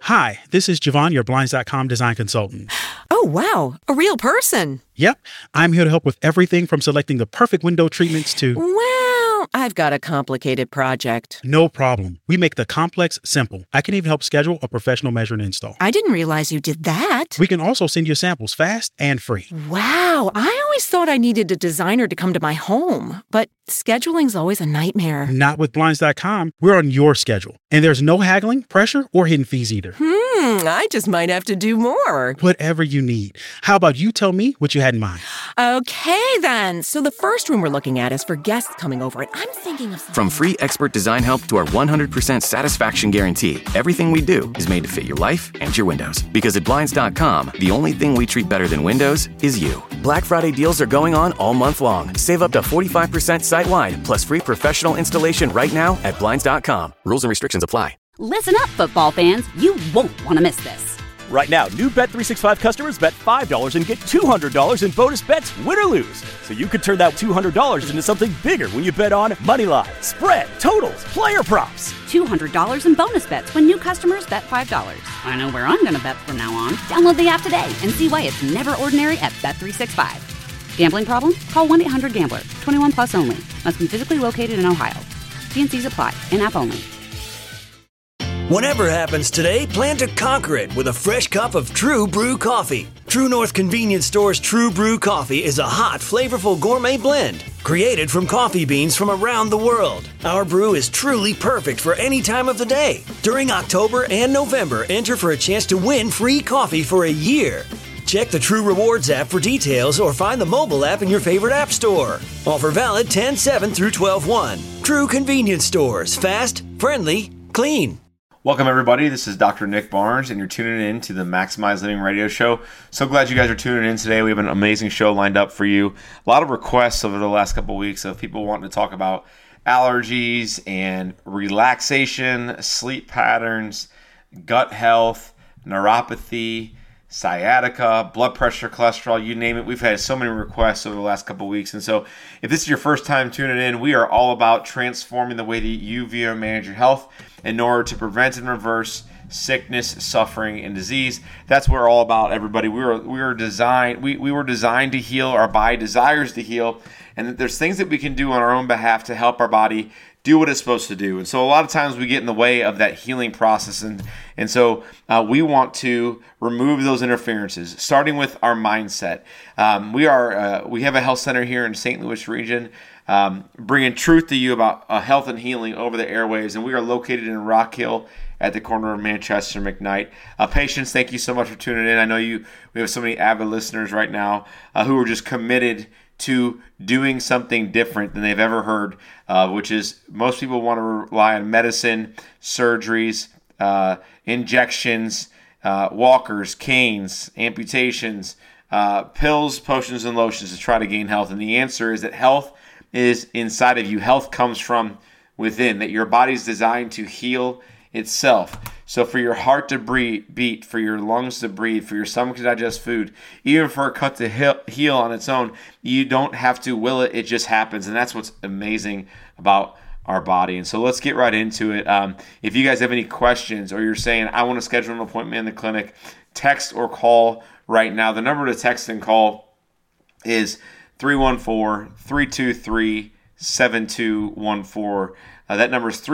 Hi, this is Javon, your Blinds.com design consultant. Oh, wow. A real person. Yep, I'm here to help with everything from selecting the perfect window treatments to... Well, I've got a complicated project. No problem. We make the complex simple. I can even help schedule a professional measure and install. I didn't realize you did that. We can also send you samples fast and free. Wow, I always thought I needed a designer to come to my home, but scheduling's always a nightmare. Not with Blinds.com. We're on your schedule. And there's no haggling, pressure, or hidden fees either. I just might have to do more. Whatever you need. How about you tell me what you had in mind? Okay, then. So the first room we're looking at is for guests coming over, and I'm thinking of... From free expert design help to our 100% satisfaction guarantee, everything we do is made to fit your life and your windows. Because at Blinds.com, the only thing we treat better than windows is you. Black Friday deals are going on all month long. Save up to 45% site-wide, plus free professional installation right now at Blinds.com. Rules and restrictions apply. Listen up, football fans. You won't want to miss this. Right now, new Bet365 customers bet $5 and get $200 in bonus bets, win or lose. So you could turn that $200 into something bigger when you bet on moneyline, spread, totals, player props. $200 in bonus bets when new customers bet $5. I know where I'm going to bet from now on. Download the app today and see why it's never ordinary at Bet365. Gambling problem? Call 1-800-GAMBLER. 21 plus only. Must be physically located in Ohio. T&Cs apply. In-app only. Whatever happens today, plan to conquer it with a fresh cup of True Brew coffee. True North Convenience Store's True Brew coffee is a hot, flavorful gourmet blend created from coffee beans from around the world. Our brew is truly perfect for any time of the day. During October and November, enter for a chance to win free coffee for a year. Check the True Rewards app for details or find the mobile app in your favorite app store. Offer valid 10/7 through 12/1. True Convenience Stores. Fast, friendly, clean. Welcome, everybody. This is Dr. Nick Barnes, and you're tuning in to the Maximize Living Radio Show. So glad you guys are tuning in today. We have an amazing show lined up for you. A lot of requests over the last couple of weeks of people wanting to talk about allergies and relaxation, sleep patterns, gut health, neuropathy, sciatica, blood pressure, cholesterol, you name it. We've had so many requests over the last couple of weeks. And so if this is your first time tuning in, we are all about transforming the way that you view and manage your health in order to prevent and reverse sickness, suffering, and disease. That's what we're all about, everybody. We were designed to heal. Our body desires to heal. And there's things that we can do on our own behalf to help our body do what it's supposed to do. And so a lot of times we get in the way of that healing process. And so we want to remove those interferences, starting with our mindset. We have a health center here in St. Louis region, bringing truth to you about health and healing over the airwaves. And we are located in Rock Hill at the corner of Manchester and McKnight. Patience, thank you so much for tuning in. I know we have so many avid listeners right now who are just committed to doing something different than they've ever heard, which is most people want to rely on medicine, surgeries, injections, walkers, canes, amputations, pills, potions, and lotions to try to gain health. And the answer is that health is inside of you. Health comes from within, that your body's designed to heal itself. So for your heart to beat, for your lungs to breathe, for your stomach to digest food, even for a cut to heal on its own, you don't have to will it. It just happens. And that's what's amazing about our body. And so let's get right into it. If you guys have any questions or you're saying, I want to schedule an appointment in the clinic, text or call right now. The number to text and call is 314-323-7214. That number is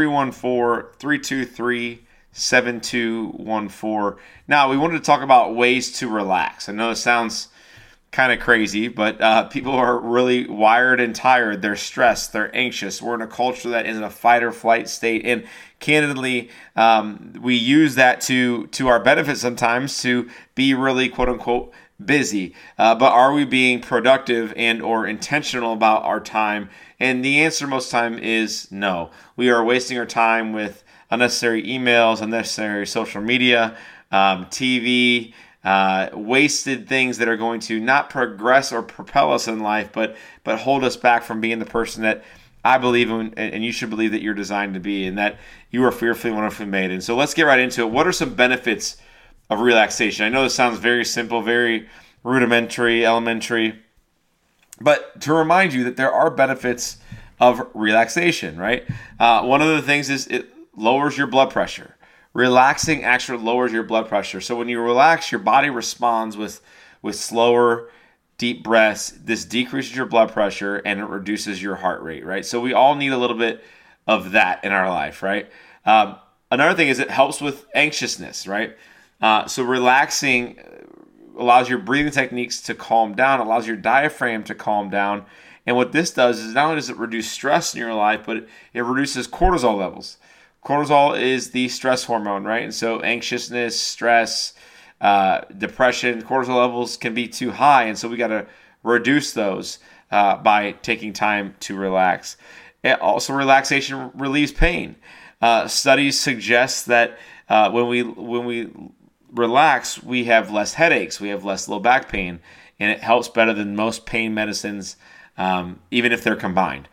314-323-7214. Now, we wanted to talk about ways to relax. I know it sounds kind of crazy, but people are really wired and tired. They're stressed. They're anxious. We're in a culture that is in a fight or flight state. And candidly, we use that to our benefit sometimes to be really, quote unquote, busy. But are we being productive and or intentional about our time? And the answer most time is no. We are wasting our time with unnecessary emails, unnecessary social media, TV, wasted things that are going to not progress or propel us in life, but hold us back from being the person that I believe in, and you should believe that you're designed to be, and that you are fearfully and wonderfully made. And so let's get right into it. What are some benefits of relaxation? I know this sounds very simple, very rudimentary, elementary, but to remind you that there are benefits of relaxation, right? One of the things is it lowers your blood pressure, relaxing actually lowers your blood pressure. So when you relax, your body responds with slower, deep breaths. This decreases your blood pressure and it reduces your heart rate, right? So we all need a little bit of that in our life, right? Another thing is it helps with anxiousness, right? So relaxing allows your breathing techniques to calm down, allows your diaphragm to calm down. And what this does is not only does it reduce stress in your life, but it reduces cortisol levels. Cortisol is the stress hormone, right? And so anxiousness, stress, depression, cortisol levels can be too high. And so we got to reduce those by taking time to relax. And also, relaxation relieves pain. Studies suggest that when we relax, we have less headaches, we have less low back pain, and it helps better than most pain medicines, even if they're combined.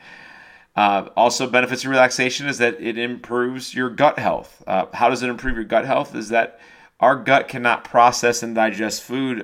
Also, benefits of relaxation is that it improves your gut health. How does it improve your gut health? Is that our gut cannot process and digest food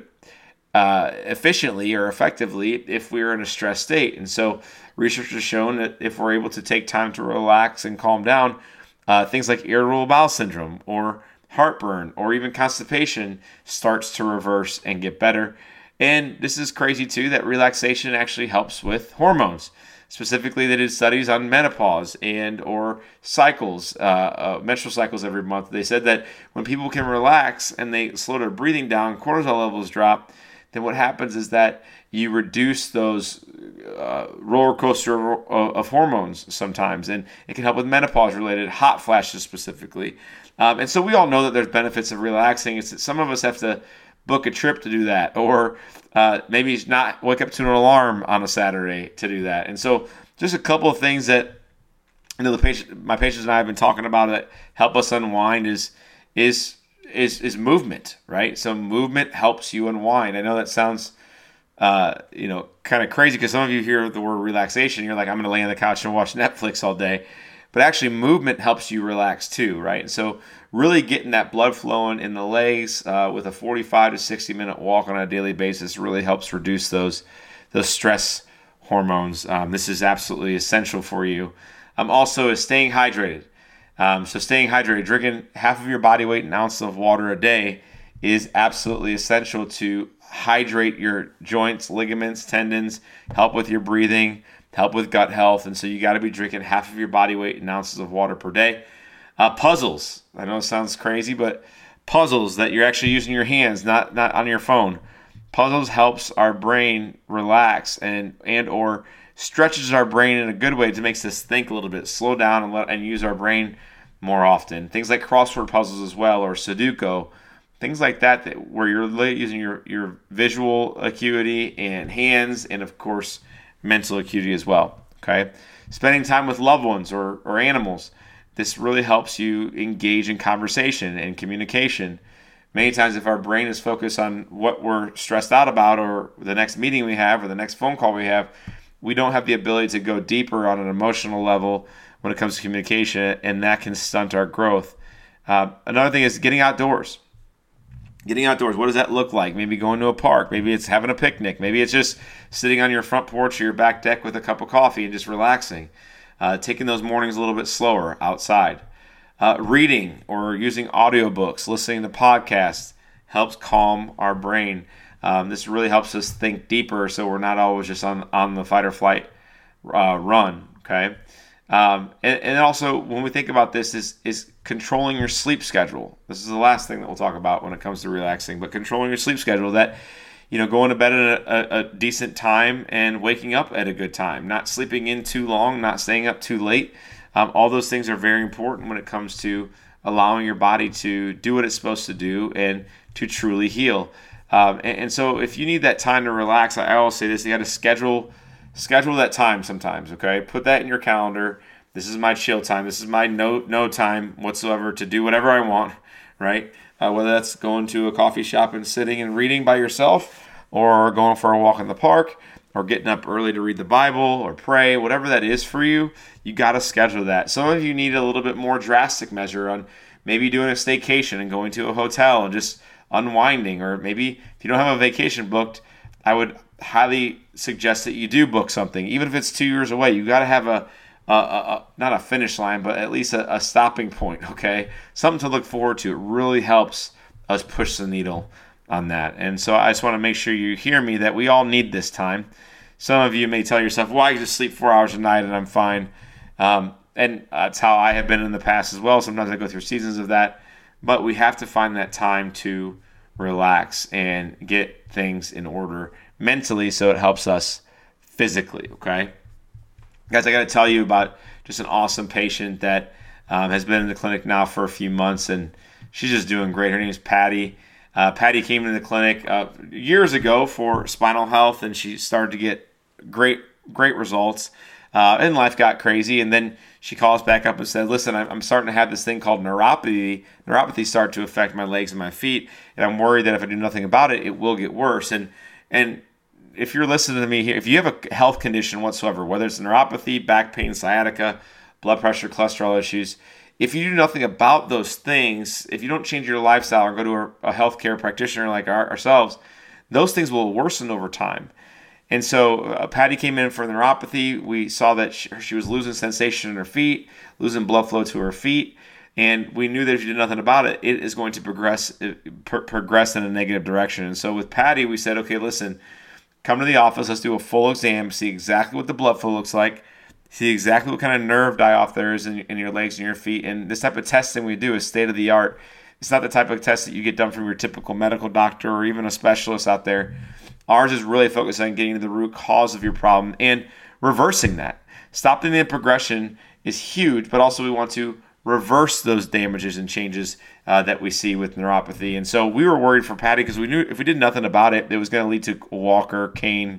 efficiently or effectively if we're in a stressed state. And so research has shown that if we're able to take time to relax and calm down, things like irritable bowel syndrome or heartburn or even constipation starts to reverse and get better. And this is crazy too, that relaxation actually helps with hormones. Specifically, they did studies on menopause and or cycles, menstrual cycles every month. They said that when people can relax and they slow their breathing down, cortisol levels drop, then what happens is that you reduce those roller coaster of hormones sometimes. And it can help with menopause-related hot flashes specifically. And so we all know that there's benefits of relaxing. It's that some of us have to book a trip to do that, or maybe not wake up to an alarm on a Saturday to do that. And so just a couple of things that my patients and I have been talking about that help us unwind is movement, right? So movement helps you unwind. I know that sounds kind of crazy because some of you hear the word relaxation, you're like, I'm going to lay on the couch and watch Netflix all day. But actually, movement helps you relax too, right? And so really getting that blood flowing in the legs with a 45 to 60-minute walk on a daily basis really helps reduce those stress hormones. This is absolutely essential for you. Also is staying hydrated. So staying hydrated, drinking half of your body weight in ounces of water a day is absolutely essential to hydrate your joints, ligaments, tendons, help with your breathing, help with gut health. And so you got to be drinking half of your body weight in ounces of water per day. Puzzles. I know it sounds crazy, but puzzles that you're actually using your hands, not on your phone. Puzzles helps our brain relax and or stretches our brain in a good way to makes us think a little bit, slow down and use our brain more often. Things like crossword puzzles as well, or Sudoku, things like that where you're using your visual acuity and hands, and of course mental acuity as well. Okay, spending time with loved ones or animals. This really helps you engage in conversation and communication. Many times if our brain is focused on what we're stressed out about or the next meeting we have or the next phone call we have, we don't have the ability to go deeper on an emotional level when it comes to communication, and that can stunt our growth. Another thing is getting outdoors. Getting outdoors, what does that look like? Maybe going to a park. Maybe it's having a picnic. Maybe it's just sitting on your front porch or your back deck with a cup of coffee and just relaxing. Taking those mornings a little bit slower outside. Reading or using audiobooks, listening to podcasts helps calm our brain. This really helps us think deeper so we're not always just on the fight or flight run, okay? And also, when we think about this, is controlling your sleep schedule. This is the last thing that we'll talk about when it comes to relaxing, but controlling your sleep schedule, that, going to bed at a decent time and waking up at a good time, not sleeping in too long, not staying up too late. All those things are very important when it comes to allowing your body to do what it's supposed to do and to truly heal. And so if you need that time to relax, I always say this, you got to schedule that time sometimes, okay? Put that in your calendar. This is my chill time. This is my no time whatsoever to do whatever I want, right? Whether that's going to a coffee shop and sitting and reading by yourself, or going for a walk in the park, or getting up early to read the Bible or pray, whatever that is for you, you got to schedule that. Some of you need a little bit more drastic measure on maybe doing a staycation and going to a hotel and just unwinding, or maybe if you don't have a vacation booked, I would highly suggest that you do book something. Even if it's 2 years away, you got to have not a finish line, but at least a stopping point, okay? Something to look forward to. It really helps us push the needle on that. And so I just want to make sure you hear me that we all need this time. Some of you may tell yourself, well, I can just sleep 4 hours a night and I'm fine. And that's how I have been in the past as well. Sometimes I go through seasons of that. But we have to find that time to relax and get things in order mentally so it helps us physically, okay? Guys, I got to tell you about just an awesome patient that has been in the clinic now for a few months, and she's just doing great. Her name is Patty. Patty came into the clinic years ago for spinal health, and she started to get great results. And life got crazy, and then she calls back up and said, listen, I'm starting to have this thing called neuropathy. Neuropathy started to affect my legs and my feet, and I'm worried that if I do nothing about it, it will get worse. And if you're listening to me here, if you have a health condition whatsoever, whether it's neuropathy, back pain, sciatica, blood pressure, cholesterol issues, if you do nothing about those things, if you don't change your lifestyle or go to a healthcare practitioner like ourselves, those things will worsen over time. And so Patty came in for neuropathy. We saw that she was losing sensation in her feet, losing blood flow to her feet, and we knew that if you did nothing about it, it is going to progress in a negative direction. And so with Patty, we said, okay, listen, come to the office. Let's do a full exam, see exactly what the blood flow looks like, see exactly what kind of nerve die-off there is in your legs and your feet. And this type of testing we do is state-of-the-art. It's not the type of test that you get done from your typical medical doctor or even a specialist out there. Ours is really focused on getting to the root cause of your problem and reversing that. Stopping the progression is huge, but also we want to reverse those damages and changes that we see with neuropathy. And so we were worried for Patty because we knew if we did nothing about it, it was going to lead to a walker, cane,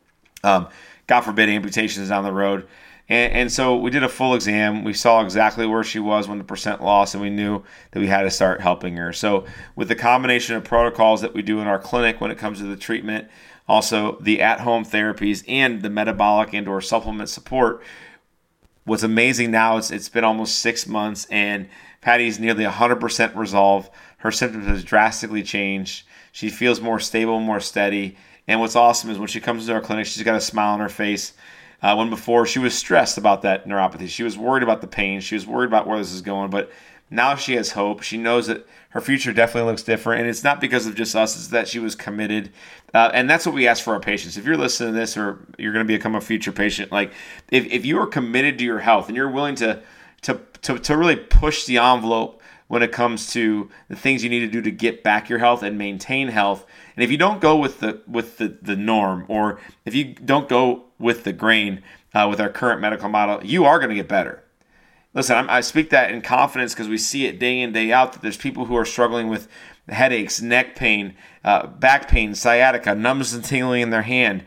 God forbid, amputations down the road. And so we did a full exam. We saw exactly where she was when the percent loss, and we knew that we had to start helping her. So with the combination of protocols that we do in our clinic when it comes to the treatment, also the at-home therapies and the metabolic and or supplement support, what's amazing now is it's been almost 6 months, and Patty's nearly 100% resolved. Her symptoms have drastically changed. She feels more stable, more steady. And what's awesome is when she comes to our clinic, she's got a smile on her face. When before she was stressed about that neuropathy. She was worried about the pain. She was worried about where this is going. But now she has hope. She knows that her future definitely looks different. And it's not because of just us. It's that she was committed. And that's what we ask for our patients. If you're listening to this or you're going to become a future patient, like if you are committed to your health and you're willing to really push the envelope when it comes to the things you need to do to get back your health and maintain health, and if you don't go with the norm, or if you don't go with the grain with our current medical model, you are going to get better. Listen, I speak that in confidence because we see it day in, day out, that there's people who are struggling with headaches, neck pain, back pain, sciatica, numbness and tingling in their hand,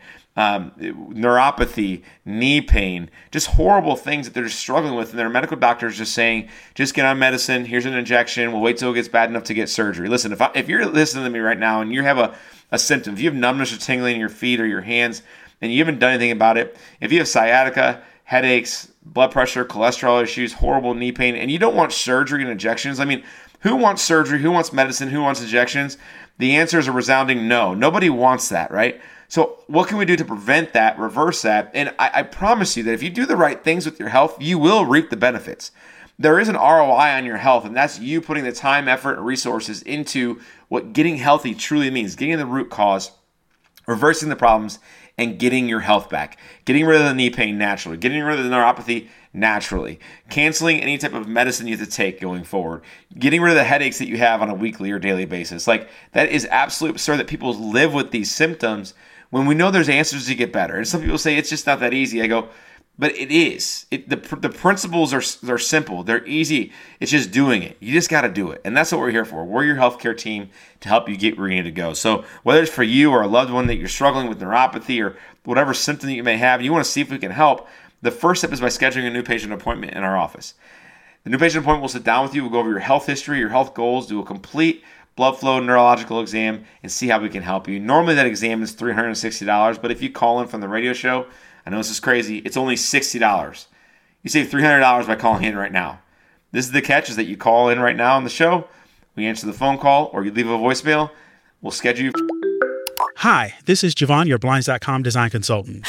neuropathy, knee pain, just horrible things that they're just struggling with. And their medical doctor is just saying, just get on medicine. Here's an injection. We'll wait till it gets bad enough to get surgery. Listen, if you're listening to me right now and you have a symptom, if you have numbness or tingling in your feet or your hands and you haven't done anything about it, if you have sciatica, headaches, blood pressure, cholesterol issues, horrible knee pain, and you don't want surgery and injections, I mean, who wants surgery? Who wants medicine? Who wants injections? The answer is a resounding no. Nobody wants that, right? So what can we do to prevent that, reverse that? And I promise you that if you do the right things with your health, you will reap the benefits. There is an ROI on your health, and that's you putting the time, effort, and resources into what getting healthy truly means, getting the root cause, reversing the problems, and getting your health back. Getting rid of the knee pain naturally, getting rid of the neuropathy naturally, canceling any type of medicine you have to take going forward, getting rid of the headaches that you have on a weekly or daily basis. Like, that is absolutely absurd that people live with these symptoms when we know there's answers to get better. And some people say it's just not that easy. I go, but it is. The principles are simple. They're easy. It's just doing it. You just got to do it. And that's what we're here for. We're your healthcare team to help you get where you need to go. So whether it's for you or a loved one that you're struggling with neuropathy or whatever symptom that you may have, and you want to see if we can help, the first step is by scheduling a new patient appointment in our office. The new patient appointment will sit down with you. We'll go over your health history, your health goals, do a complete blood flow neurological exam, and see how we can help you. Normally that exam is $360, but if you call in from the radio show, I know this is crazy, it's only $60. You save $300 by calling in right now. This is the catch, is that you call in right now on the show, we answer the phone call, or you leave a voicemail, we'll schedule you. Hi, this is Javon, your Blinds.com design consultant.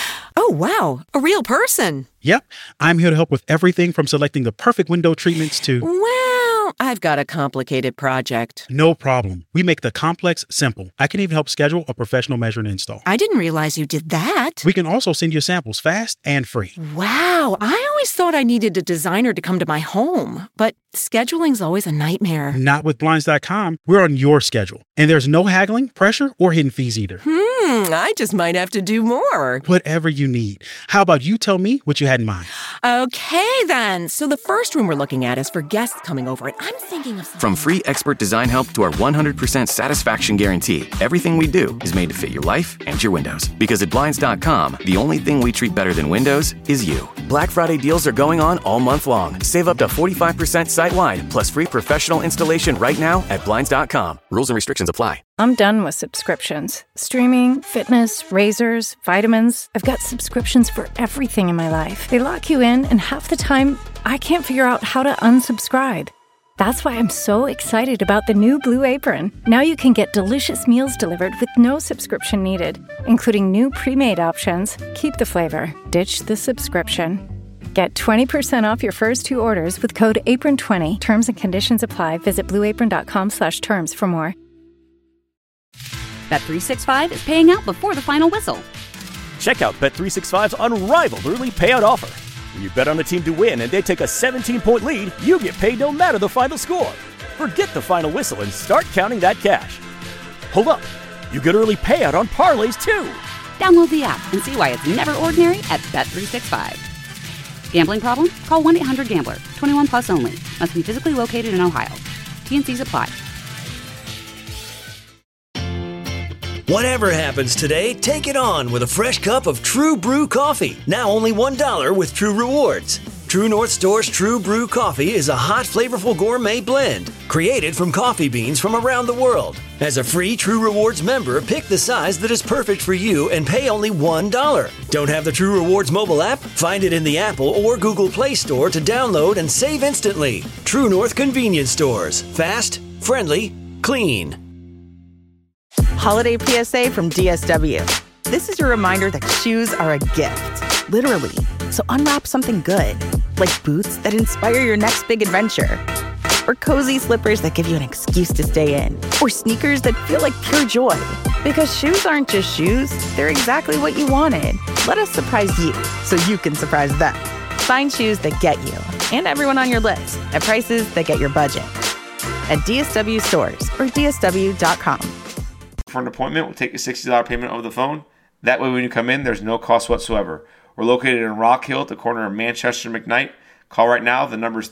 Oh, wow. A real person. Yep, I'm here to help with everything from selecting the perfect window treatments to... Well, I've got a complicated project. No problem. We make the complex simple. I can even help schedule a professional measure and install. I didn't realize you did that. We can also send you samples fast and free. Wow, I always thought I needed a designer to come to my home, but scheduling's always a nightmare. Not with Blinds.com. We're on your schedule. And there's no haggling, pressure, or hidden fees either. I just might have to do more. Whatever you need. How about you tell me what you had in mind? Okay, then. So the first room we're looking at is for guests coming over, and I'm thinking of something... From free expert design help to our 100% satisfaction guarantee, everything we do is made to fit your life and your windows. Because at Blinds.com, the only thing we treat better than windows is you. Black Friday deals are going on all month long. Save up to 45% site-wide, plus free professional installation right now at Blinds.com. Rules and restrictions apply. I'm done with subscriptions. Streaming, fitness, razors, vitamins. I've got subscriptions for everything in my life. They lock you in, and half the time, I can't figure out how to unsubscribe. That's why I'm so excited about the new Blue Apron. Now you can get delicious meals delivered with no subscription needed, including new pre-made options. Keep the flavor, ditch the subscription. Get 20% off your first 2 orders with code APRON20. Terms and conditions apply. Visit blueapron.com/terms for more. Bet365 is paying out before the final whistle. Check out Bet365's unrivaled early payout offer. When you bet on a team to win and they take a 17-point lead, you get paid no matter the final score. Forget the final whistle and start counting that cash. Hold up. You get early payout on parlays too. Download the app and see why it's never ordinary at Bet365. Gambling problem? Call 1-800-GAMBLER. 21 plus only. Must be physically located in Ohio. T&Cs apply. Whatever happens today, take it on with a fresh cup of True Brew coffee. Now only $1 with True Rewards. True North Store's True Brew coffee is a hot, flavorful gourmet blend created from coffee beans from around the world. As a free True Rewards member, pick the size that is perfect for you and pay only $1. Don't have the True Rewards mobile app? Find it in the Apple or Google Play Store to download and save instantly. True North Convenience Stores. Fast, friendly, clean. Holiday PSA from DSW. This is your reminder that shoes are a gift, literally. So unwrap something good, like boots that inspire your next big adventure, or cozy slippers that give you an excuse to stay in, or sneakers that feel like pure joy. Because shoes aren't just shoes, they're exactly what you wanted. Let us surprise you so you can surprise them. Find shoes that get you and everyone on your list at prices that get your budget. At DSW stores or DSW.com. For an appointment, we'll take a $60 payment over the phone. That way when you come in, there's no cost whatsoever. We're located in Rock Hill at the corner of Manchester and McKnight. Call right now. The number is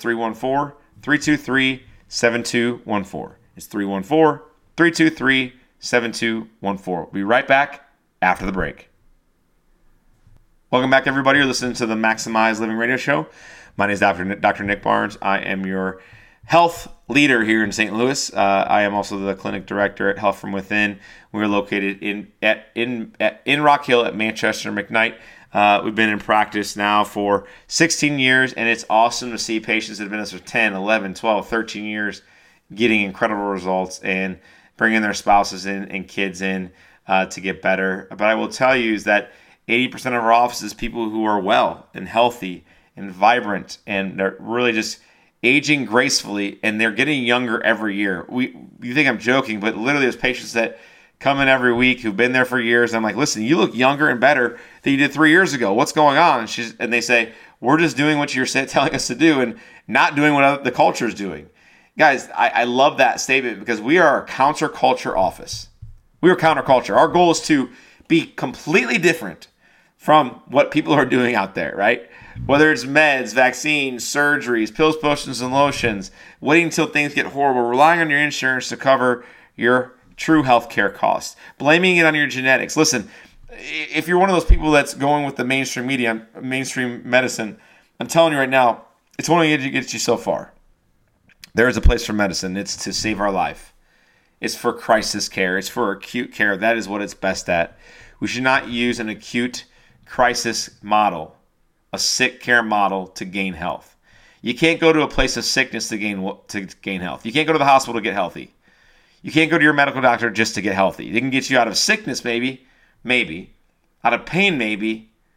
314-323-7214. It's 314-323-7214. We'll be right back after the break. Welcome back, everybody. You're listening to the Maximize Living Radio Show. My name is Dr. Nick Barnes. I am your health leader here in St. Louis. I am also the clinic director at Health From Within. We're located in Rock Hill at Manchester and McKnight. We've been in practice now for 16 years, and it's awesome to see patients that have been with us for 10, 11, 12, 13 years getting incredible results and bringing their spouses in and kids in to get better. But I will tell you is that 80% of our office is people who are well and healthy and vibrant, and they're really just aging gracefully, and they're getting younger every year. You think I'm joking, but literally there's patients that come in every week who've been there for years. I'm like, listen, you look younger and better than you did 3 years ago. What's going on? And they say, we're just doing what you're telling us to do and not doing what the culture is doing. Guys, I love that statement because we are a counterculture office. We are counterculture. Our goal is to be completely different from what people are doing out there, right? Whether it's meds, vaccines, surgeries, pills, potions, and lotions, waiting until things get horrible, relying on your insurance to cover your true healthcare costs, blaming it on your genetics. Listen, if you're one of those people that's going with the mainstream media, mainstream medicine, I'm telling you right now, it's only going to get you so far. There is a place for medicine. It's to save our life. It's for crisis care. It's for acute care. That is what it's best at. We should not use an acute crisis model, a sick care model, to gain health. You can't go to a place of sickness to gain health. You can't go to the hospital to get healthy. You can't go to your medical doctor just to get healthy. They can get you out of sickness, maybe, out of pain, maybe,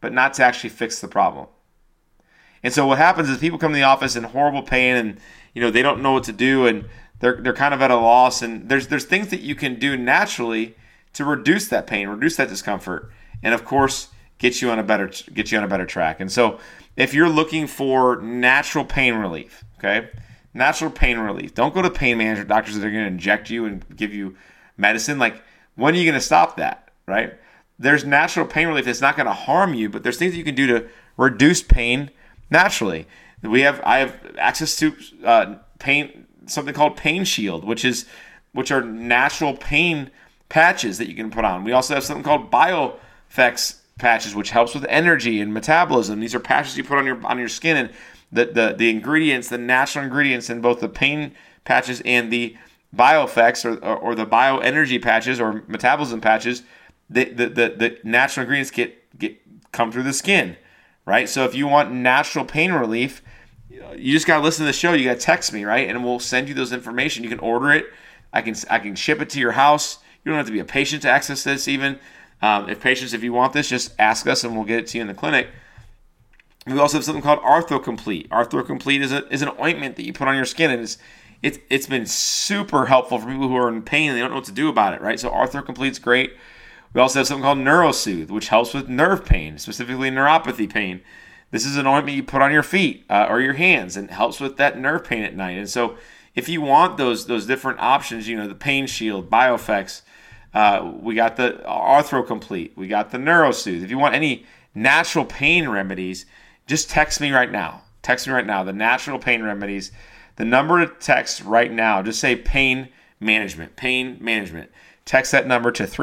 but not to actually fix the problem. And so what happens is people come to the office in horrible pain, and they don't know what to do, and they're kind of at a loss. And there's things that you can do naturally to reduce that pain, reduce that discomfort, and of course get you on a better track. And so if you're looking for natural pain relief, okay, natural pain relief, don't go to pain management doctors that are going to inject you and give you medicine. Like, when are you going to stop that, right? There's natural pain relief that's not going to harm you, but there's things that you can do to reduce pain naturally. I have access to something called Pain Shield, which are natural pain patches that you can put on. We also have something called BioFX patches, which helps with energy and metabolism. These are patches you put on your skin, and the ingredients, the natural ingredients in both the pain patches and the BioFX or the bioenergy patches or metabolism patches, the natural ingredients come through the skin, right? So if you want natural pain relief, you just got to listen to the show. You got to text me, right? And we'll send you those information. You can order it. I can ship it to your house. You don't have to be a patient to access this even. If you want this, just ask us and we'll get it to you in the clinic. We also have something called ArthroComplete. ArthroComplete is an ointment that you put on your skin, and it's been super helpful for people who are in pain and they don't know what to do about it, right? So ArthroComplete's great. We also have something called NeuroSoothe, which helps with nerve pain, specifically neuropathy pain. This is an ointment you put on your feet or your hands and helps with that nerve pain at night. And so if you want those different options, the Pain Shield, BioFX, we got the ArthroComplete, we got the NeuroSoothe. If you want any natural pain remedies, just text me right now. Text me right now, the natural pain remedies. The number to text right now, just say pain management. Text that number to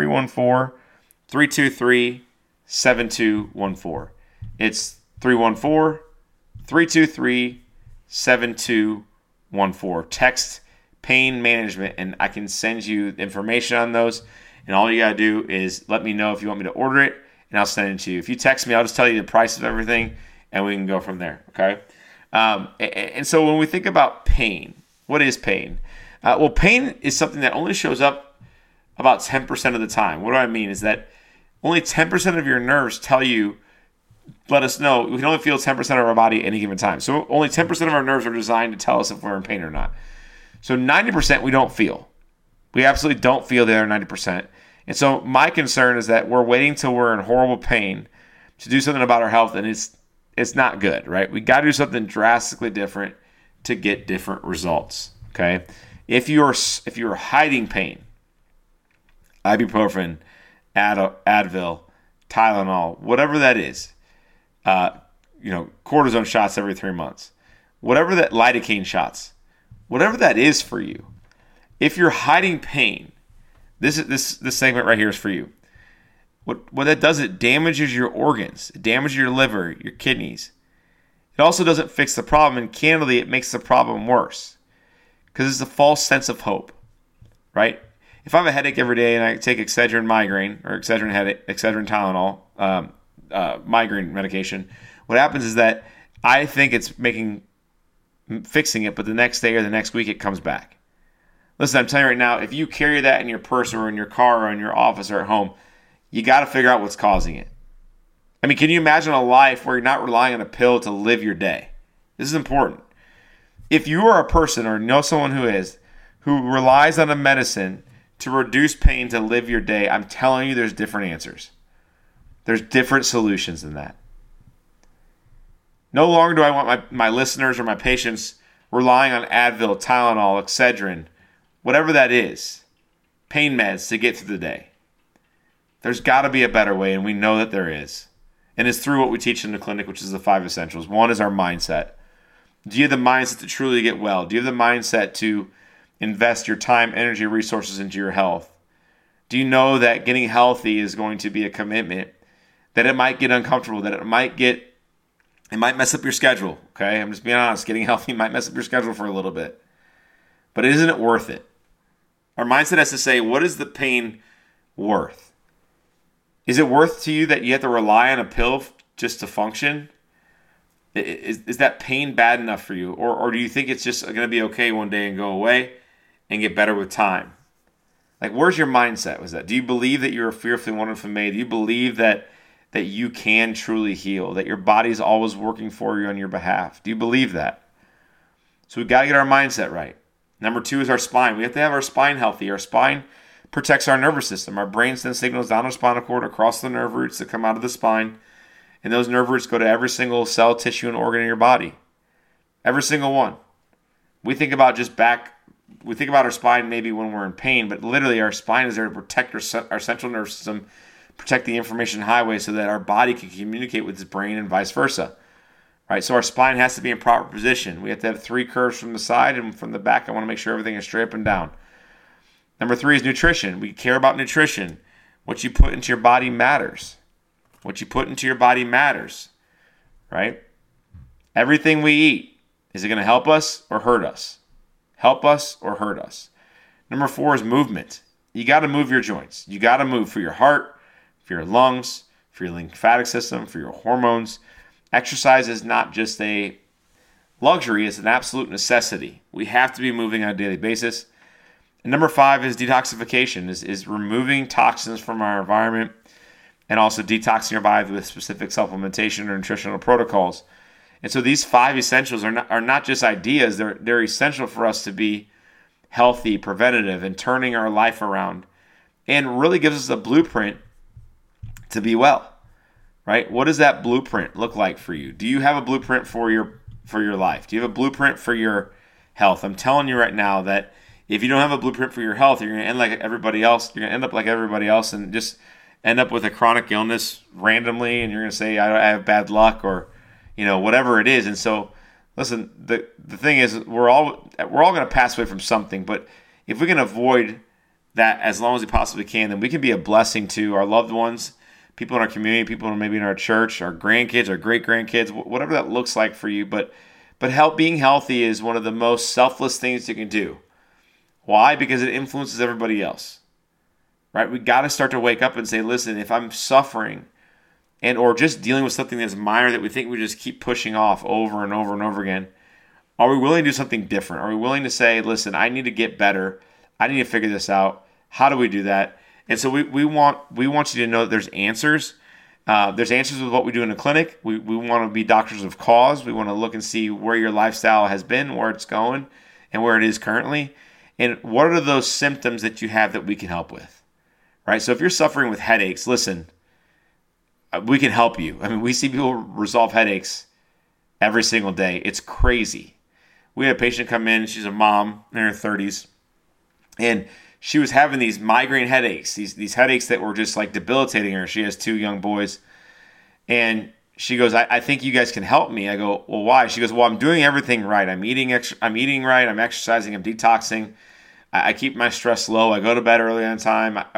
314-323-7214. It's 314-323-7214. Text pain management, and I can send you information on those. And all you got to do is let me know if you want me to order it, and I'll send it to you. If you text me, I'll just tell you the price of everything, and we can go from there, okay? And so when we think about pain, what is pain? Well, pain is something that only shows up about 10% of the time. What do I mean is that only 10% of your nerves let us know. We can only feel 10% of our body at any given time. So only 10% of our nerves are designed to tell us if we're in pain or not. So 90% we don't feel. We absolutely don't feel the other 90%. And so my concern is that we're waiting till we're in horrible pain to do something about our health, and it's not good, right? We got to do something drastically different to get different results, okay? If you're hiding pain, ibuprofen, Advil, Tylenol, whatever that is, cortisone shots every 3 months, whatever that, lidocaine shots, whatever that is for you. If you're hiding pain, this segment right here is for you. What that does, it damages your organs, it damages your liver, your kidneys. It also doesn't fix the problem, and candidly, it makes the problem worse because it's a false sense of hope, right? If I have a headache every day and I take Excedrin migraine or Excedrin headache, Excedrin Tylenol, migraine medication, what happens is that I think it's fixing it, but the next day or the next week it comes back. Listen, I'm telling you right now, if you carry that in your purse or in your car or in your office or at home, you got to figure out what's causing it. I mean, can you imagine a life where you're not relying on a pill to live your day? This is important. If you are a person or know someone who relies on a medicine to reduce pain to live your day, I'm telling you there's different answers. There's different solutions than that. No longer do I want my listeners or my patients relying on Advil, Tylenol, Excedrin, whatever that is, pain meds to get through the day. There's got to be a better way, and we know that there is. And it's through what we teach in the clinic, which is the 5 essentials. One is our mindset. Do you have the mindset to truly get well? Do you have the mindset to invest your time, energy, resources into your health? Do you know that getting healthy is going to be a commitment, that it might get uncomfortable, that it might mess up your schedule, okay? I'm just being honest. Getting healthy might mess up your schedule for a little bit. But isn't it worth it? Our mindset has to say, what is the pain worth? Is it worth to you that you have to rely on a pill just to function? Is that pain bad enough for you? Or do you think it's just going to be okay one day and go away and get better with time? Like, where's your mindset with that? Do you believe that you're fearfully and wonderfully made? Do you believe that that you can truly heal, that your body's always working for you on your behalf? Do you believe that? So we've got to get our mindset right. Number 2 is our spine. We have to have our spine healthy. Our spine protects our nervous system. Our brain sends signals down our spinal cord across the nerve roots that come out of the spine. And those nerve roots go to every single cell, tissue, and organ in your body. Every single one. We think about our spine maybe when we're in pain, but literally our spine is there to protect our central nervous system, protect the information highway so that our body can communicate with its brain and vice versa. Right? So our spine has to be in proper position. We have to have 3 curves from the side and from the back. I want to make sure everything is straight up and down. Number 3 is nutrition. We care about nutrition. What you put into your body matters. What you put into your body matters. Right? Everything we eat, is it going to help us or hurt us? Help us or hurt us? Number 4 is movement. You got to move your joints. You got to move for your heart, for your lungs, for your lymphatic system, for your hormones. Exercise is not just a luxury, it's an absolute necessity. We have to be moving on a daily basis. And number 5 is detoxification, is removing toxins from our environment and also detoxing your body with specific supplementation or nutritional protocols. And so these 5 essentials are not just ideas, they're essential for us to be healthy, preventative, and turning our life around. And really gives us a blueprint to be well. Right? What does that blueprint look like for you? Do you have a blueprint for your life? Do you have a blueprint for your health? I'm telling you right now that if you don't have a blueprint for your health, you're going to end like everybody else. You're going to end up like everybody else and just end up with a chronic illness randomly, and you're going to say, I have bad luck, or whatever it is. And so, listen, the thing is, we're all going to pass away from something, but if we can avoid that as long as we possibly can, then we can be a blessing to our loved ones, people in our community, people maybe in our church, our grandkids, our great-grandkids, whatever that looks like for you. But being healthy is one of the most selfless things you can do. Why? Because it influences everybody else. Right? We got to start to wake up and say, listen, if I'm suffering or just dealing with something that's minor that we think we just keep pushing off over and over and over again, are we willing to do something different? Are we willing to say, listen, I need to get better. I need to figure this out. How do we do that? And so we want you to know that there's answers. There's answers with what we do in the clinic. We want to be doctors of cause. We want to look and see where your lifestyle has been, where it's going, and where it is currently. And what are those symptoms that you have that we can help with? Right? So if you're suffering with headaches, listen, we can help you. I mean, we see people resolve headaches every single day. It's crazy. We had a patient come in. She's a mom in her 30s. And she was having these migraine headaches, these headaches that were just like debilitating her. She has 2 young boys. And she goes, I think you guys can help me. I go, well, why? She goes, well, I'm doing everything right. I'm eating right. I'm exercising. I'm detoxing. I keep my stress low. I go to bed early and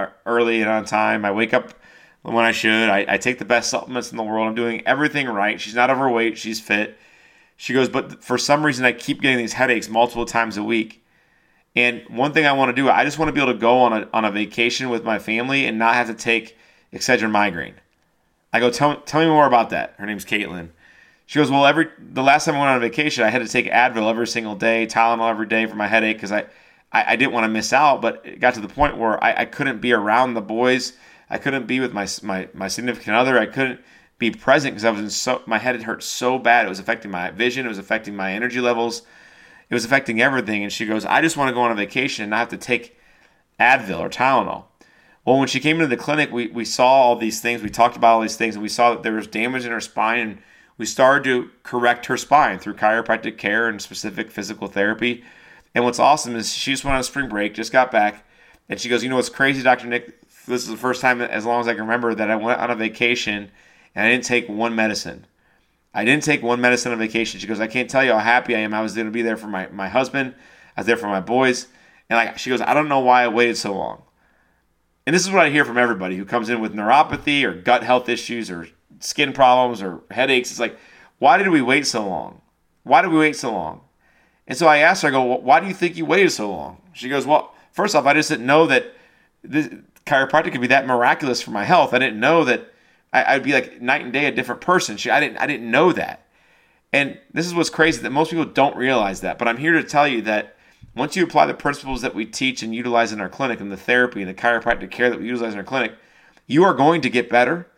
on time. I wake up when I should. I take the best supplements in the world. I'm doing everything right. She's not overweight. She's fit. She goes, but for some reason, I keep getting these headaches multiple times a week. And one thing I want to do, I just want to be able to go on a vacation with my family and not have to take Excedrin migraine. I go, tell me more about that. Her name's Caitlin. She goes, well, the last time I went on vacation, I had to take Advil every single day, Tylenol every day for my headache because I didn't want to miss out. But it got to the point where I couldn't be around the boys. I couldn't be with my significant other. I couldn't be present because my head had hurt so bad. It was affecting my vision. It was affecting my energy levels. It was affecting everything. And she goes, I just want to go on a vacation and not have to take Advil or Tylenol. Well, when she came into the clinic, we saw all these things. We talked about all these things, and we saw that there was damage in her spine. And we started to correct her spine through chiropractic care and specific physical therapy. And what's awesome is she just went on a spring break, just got back. And she goes, what's crazy, Dr. Nick? This is the first time, as long as I can remember, that I went on a vacation and I didn't take one medicine. I didn't take one medicine on vacation. She goes, I can't tell you how happy I am. I was going to be there for my husband. I was there for my boys. And she goes, I don't know why I waited so long. And this is what I hear from everybody who comes in with neuropathy or gut health issues or skin problems or headaches. It's like, why did we wait so long? Why did we wait so long? And so I asked her, I go, well, why do you think you waited so long? She goes, well, first off, I just didn't know that this chiropractic could be that miraculous for my health. I didn't know that I'd be like night and day a different person. I didn't know that. And this is what's crazy, that most people don't realize that. But I'm here to tell you that once you apply the principles that we teach and utilize in our clinic and the therapy and the chiropractic care that we utilize in our clinic, you are going to get better.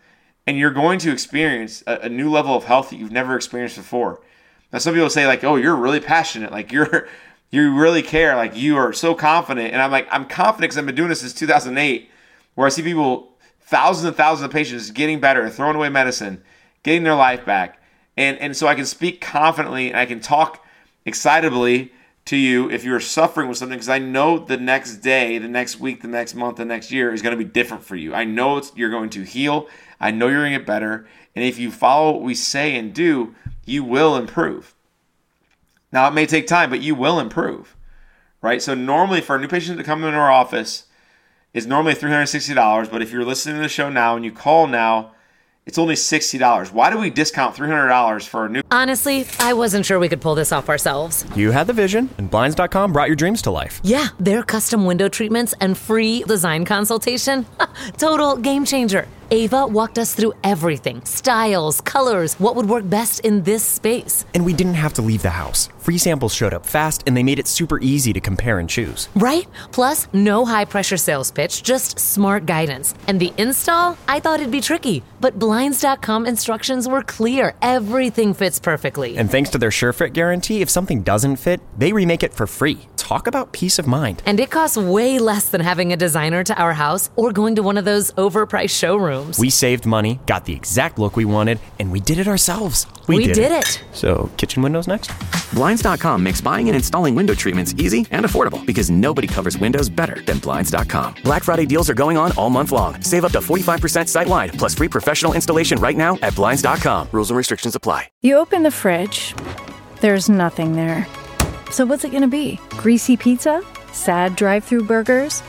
And you're going to experience a new level of health that you've never experienced before. Now, some people say like, oh, you're really passionate. Like you really care. Like you are so confident. And I'm like, I'm confident because I've been doing this since 2008, where I see people, thousands and thousands of patients getting better, throwing away medicine, getting their life back. And so I can speak confidently and I can talk excitably to you if you're suffering with something, because I know the next day, the next week, the next month, the next year is going to be different for you. I know you're going to heal. I know you're going to get better. And if you follow what we say and do, you will improve. Now, it may take time, but you will improve, right? So normally for a new patient to come into our office is normally $360. But if you're listening to the show now and you call now, it's only $60. Why do we discount $300 for a new? Honestly, I wasn't sure we could pull this off ourselves. You had the vision, and Blinds.com brought your dreams to life. Yeah, their custom window treatments and free design consultation. Total game changer. Ava walked us through everything. Styles, colors, what would work best in this space. And we didn't have to leave the house. Free samples showed up fast, and they made it super easy to compare and choose. Right? Plus, no high-pressure sales pitch, just smart guidance. And the install? I thought it'd be tricky, but Blinds.com instructions were clear. Everything fits perfectly. And thanks to their SureFit guarantee, if something doesn't fit, they remake it for free. Talk about peace of mind. And it costs way less than having a designer to our house or going to one of those overpriced showrooms. We saved money, got the exact look we wanted, and we did it ourselves. We did it. So, kitchen windows next? Blinds.com makes buying and installing window treatments easy and affordable because nobody covers windows better than Blinds.com. Black Friday deals are going on all month long. Save up to 45% site-wide, plus free professional installation right now at Blinds.com. Rules and restrictions apply. You open the fridge, there's nothing there. So what's it going to be? Greasy pizza? Sad drive-through burgers?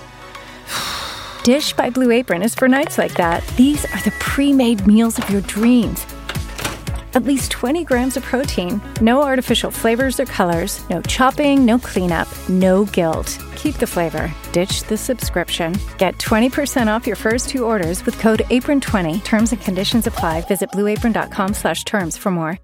Dish by Blue Apron is for nights like that. These are the pre-made meals of your dreams. At least 20 grams of protein, no artificial flavors or colors, no chopping, no cleanup, no guilt. Keep the flavor. Ditch the subscription. Get 20% off your first 2 orders with code APRON20. Terms and conditions apply. Visit blueapron.com/terms for more.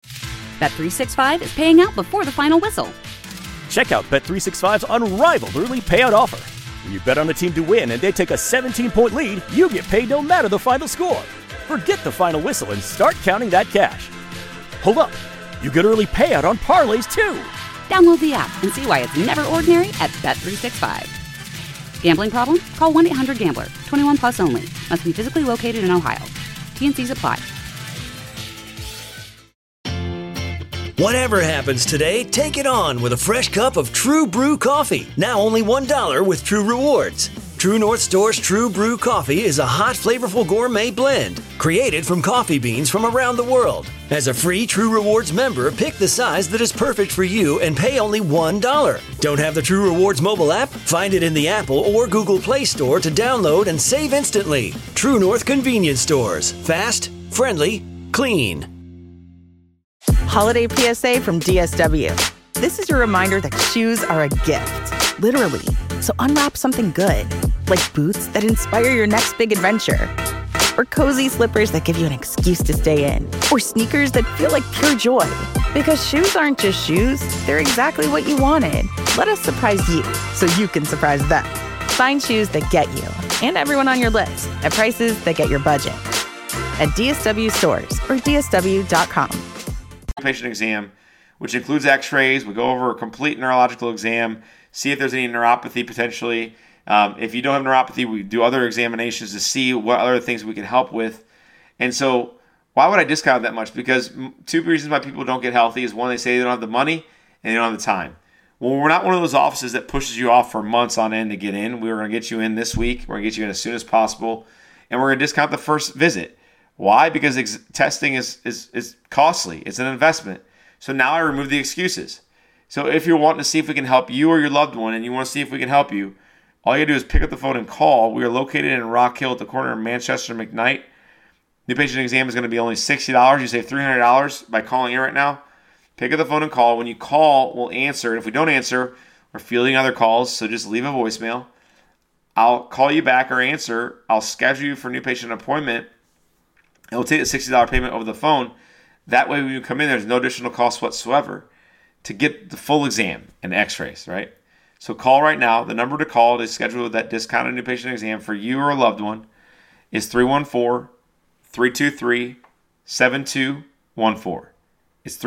Bet365 is paying out before the final whistle. Check out Bet365's unrivaled early payout offer. When you bet on the team to win and they take a 17-point lead, you get paid no matter the final score. Forget the final whistle and start counting that cash. Hold up. You get early payout on parlays too. Download the app and see why it's never ordinary at Bet365. Gambling problem? Call 1-800-GAMBLER. 21 plus only. Must be physically located in Ohio. T&Cs apply. Whatever happens today, take it on with a fresh cup of True Brew coffee. Now only $1 with True Rewards. True North Store's True Brew coffee is a hot, flavorful gourmet blend created from coffee beans from around the world. As a free True Rewards member, pick the size that is perfect for you and pay only $1. Don't have the True Rewards mobile app? Find it in the Apple or Google Play Store to download and save instantly. True North Convenience Stores. Fast, friendly, clean. Holiday PSA from DSW. This is your reminder that shoes are a gift, literally. So unwrap something good, like boots that inspire your next big adventure, or cozy slippers that give you an excuse to stay in, or sneakers that feel like pure joy. Because shoes aren't just shoes, they're exactly what you wanted. Let us surprise you so you can surprise them. Find shoes that get you and everyone on your list at prices that get your budget at DSW stores or DSW.com. Patient exam, which includes x-rays. We go over a complete neurological exam, see if there's any neuropathy potentially. If you don't have neuropathy, we do other examinations to see what other things we can help with. And so why would I discount that much? Because 2 reasons why people don't get healthy is, one, they say they don't have the money and they don't have the time. Well, we're not one of those offices that pushes you off for months on end to get in. We're going to get you in this week. We're going to get you in as soon as possible. And we're going to discount the first visit. Why? Because testing is costly. It's an investment. So now I remove the excuses. So if you're wanting to see if we can help you or your loved one and you want to see if we can help you, all you do is pick up the phone and call. We are located in Rock Hill at the corner of Manchester and McKnight. New patient exam is going to be only $60. You save $300 by calling in right now. Pick up the phone and call. When you call, we'll answer. And if we don't answer, we're fielding other calls, so just leave a voicemail. I'll call you back or answer. I'll schedule you for a new patient appointment. And we'll take the $60 payment over the phone. That way when you come in, there's no additional cost whatsoever to get the full exam and x-rays, right? So call right now. The number to call to schedule that discounted new patient exam for you or a loved one is 314-323-7214. It's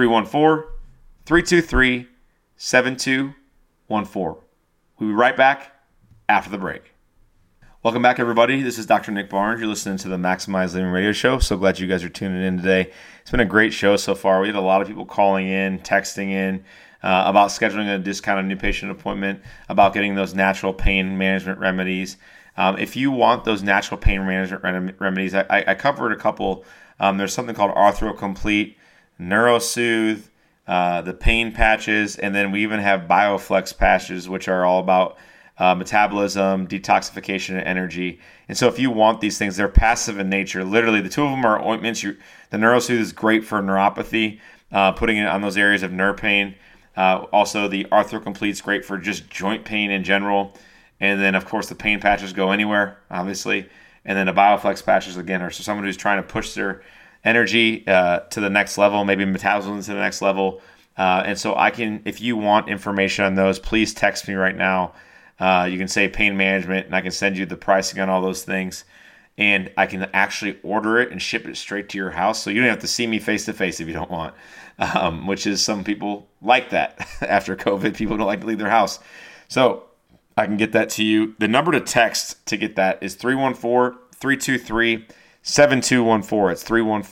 314-323-7214. We'll be right back after the break. Welcome back, everybody. This is Dr. Nick Barnes. You're listening to the Maximize Living Radio Show. So glad you guys are tuning in today. It's been a great show so far. We had a lot of people calling in, texting in about scheduling a discounted new patient appointment, about getting those natural pain management remedies. If you want those natural pain management remedies, I covered a couple. There's something called Arthro Complete, NeuroSoothe, the pain patches, and then we even have BioFlex patches, which are all about metabolism, detoxification, and energy. And so if you want these things, they're passive in nature. Literally, the two of them are ointments. The NeuroSoothe is great for neuropathy, putting it on those areas of nerve pain. Also, the Arthro Complete is great for just joint pain in general. And then, of course, the pain patches go anywhere, obviously. And then the BioFlex patches, again, are for someone who's trying to push their energy to the next level, maybe metabolism to the next level. And so if you want information on those, please text me right now. You can say pain management, and I can send you the pricing on all those things. And I can actually order it and ship it straight to your house. So you don't have to see me face to face if you don't want, which is some people like that. After COVID, people don't like to leave their house. So I can get that to you. The number to text to get that is 314-323-7214. It's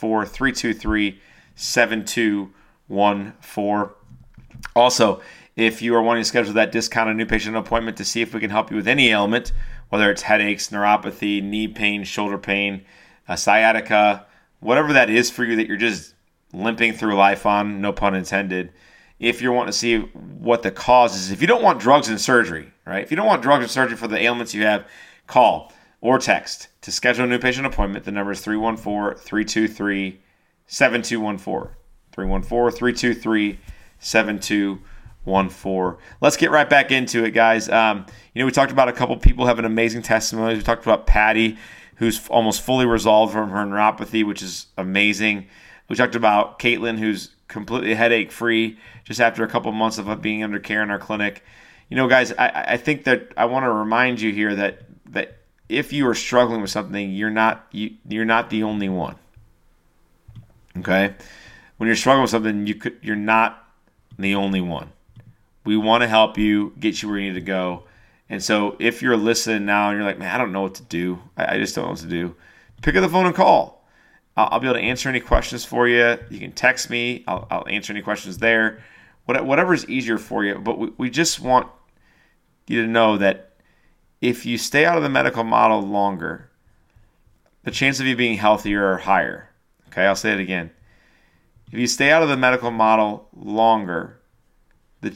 314-323-7214. Also, if you are wanting to schedule that discounted new patient appointment to see if we can help you with any ailment, whether it's headaches, neuropathy, knee pain, shoulder pain, sciatica, whatever that is for you that you're just limping through life on, no pun intended, if you're wanting to see what the cause is, if you don't want drugs and surgery, right? If you don't want drugs and surgery for the ailments you have, call or text to schedule a new patient appointment. The number is 314-323-7214. 314-323-7214. Let's get right back into it, guys. We talked about a couple people having amazing testimonies. We talked about Patty, who's almost fully resolved from her neuropathy, which is amazing. We talked about Caitlin, who's completely headache-free just after a couple months of being under care in our clinic. Guys, I think that I want to remind you here that if you are struggling with something, you're not the only one. Okay? When you're struggling with something, you're not the only one. We want to help you, get you where you need to go. And so if you're listening now and you're like, man, I don't know what to do. I just don't know what to do. Pick up the phone and call. I'll be able to answer any questions for you. You can text me. I'll answer any questions there. Whatever is easier for you. But we just want you to know that if you stay out of the medical model longer, the chance of you being healthier are higher. Okay, I'll say it again. If you stay out of the medical model longer, the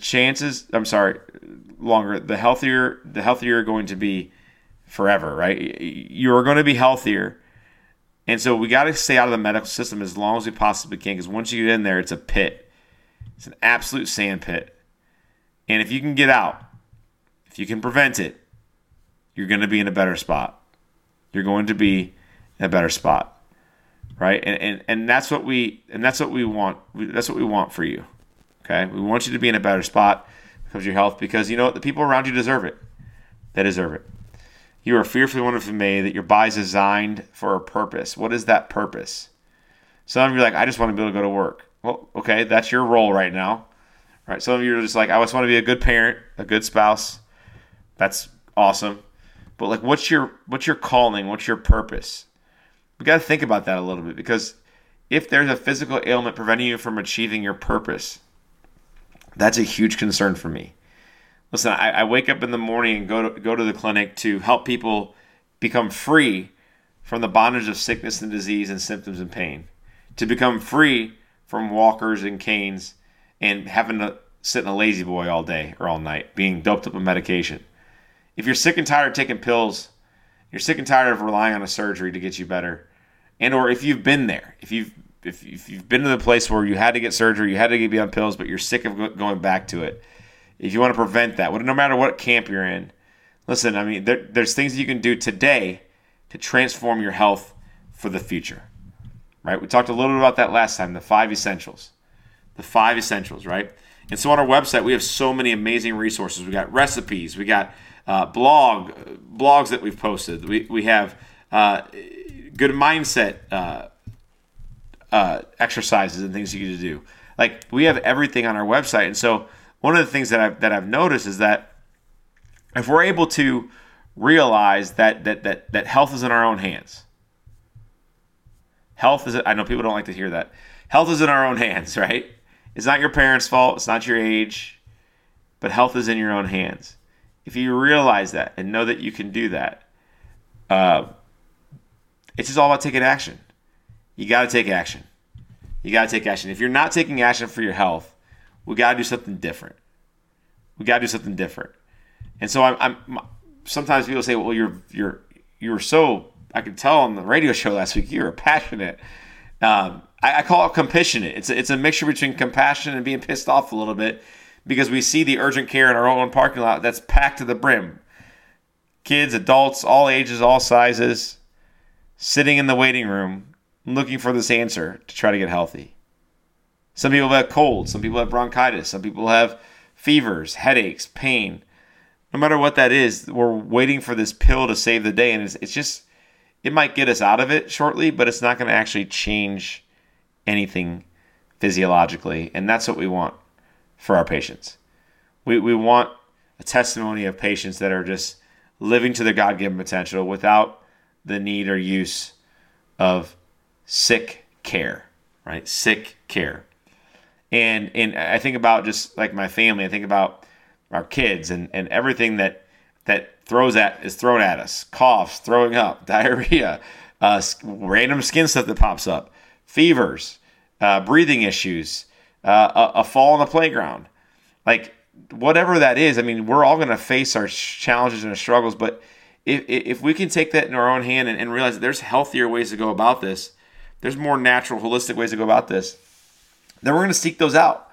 healthier you're going to be forever, right? You're going to be healthier. And so we got to stay out of the medical system as long as we possibly can, because once you get in there, it's a pit. It's an absolute sand pit. And if you can get out, if you can prevent it, you're going to be in a better spot. You're going to be in a better spot, right? And that's what we want. That's what we want for you. Okay, we want you to be in a better spot because of your health. Because you know what, the people around you deserve it. They deserve it. You are fearfully and wonderfully made. That your body's designed for a purpose. What is that purpose? Some of you are like, I just want to be able to go to work. Well, okay, that's your role right now, right? Some of you are just like, I just want to be a good parent, a good spouse. That's awesome. But like, what's your calling? What's your purpose? We got to think about that a little bit, because if there's a physical ailment preventing you from achieving your purpose, that's a huge concern for me. Listen, I wake up in the morning and go to the clinic to help people become free from the bondage of sickness and disease and symptoms and pain, to become free from walkers and canes and having to sit in a lazy boy all day or all night, being doped up with medication. If you're sick and tired of taking pills, you're sick and tired of relying on a surgery to get you better, and or if you've been there, if you've been to the place where you had to get surgery, you had to be on pills, but you're sick of going back to it, if you want to prevent that, no matter what camp you're in, listen, I mean, there's things that you can do today to transform your health for the future, right? We talked a little bit about that last time, the 5 essentials. The 5 essentials, right? And so on our website, we have so many amazing resources. We got recipes. We got blogs that we've posted. We have good good mindset exercises and things you get to do. Like, we have everything on our website. And so one of the things that I've noticed is that if we're able to realize that health is in our own hands. I know people don't like to hear that. Health is in our own hands, right? It's not your parents' fault. It's not your age. But health is in your own hands. If you realize that and know that you can do that, it's just all about taking action. You got to take action. You got to take action. If you're not taking action for your health, we got to do something different. And so I'm sometimes people say, well, you were so, I could tell on the radio show last week, you were passionate. I call it compassionate. It's a mixture between compassion and being pissed off a little bit, because we see the urgent care in our own parking lot that's packed to the brim. Kids, adults, all ages, all sizes, sitting in the waiting room looking for this answer to try to get healthy. Some people have colds. Some people have bronchitis. Some people have fevers, headaches, pain. No matter what that is, we're waiting for this pill to save the day. And it's just, it might get us out of it shortly, but it's not going to actually change anything physiologically. And that's what we want for our patients. We want a testimony of patients that are just living to their God-given potential without the need or use of sick care, right? Sick care. And I think about just like my family, I think about our kids and everything that is thrown at us. Coughs, throwing up, diarrhea, random skin stuff that pops up, fevers, breathing issues, a fall on the playground. Like, whatever that is, I mean, we're all going to face our challenges and our struggles, but if we can take that in our own hand and realize that there's healthier ways to go about this, there's more natural, holistic ways to go about this, then we're going to seek those out.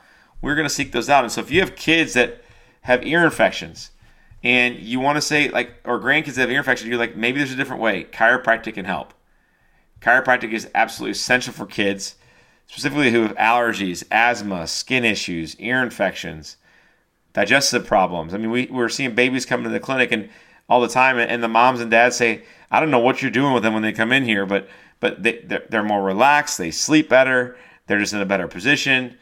And so if you have kids that have ear infections and you want to say, like, or grandkids that have ear infections, you're like, maybe there's a different way. Chiropractic can help. Chiropractic is absolutely essential for kids, specifically who have allergies, asthma, skin issues, ear infections, digestive problems. I mean, we're seeing babies come into the clinic and all the time, and the moms and dads say, I don't know what you're doing with them when they come in here, but they're more relaxed, they sleep better, they're just in a better position,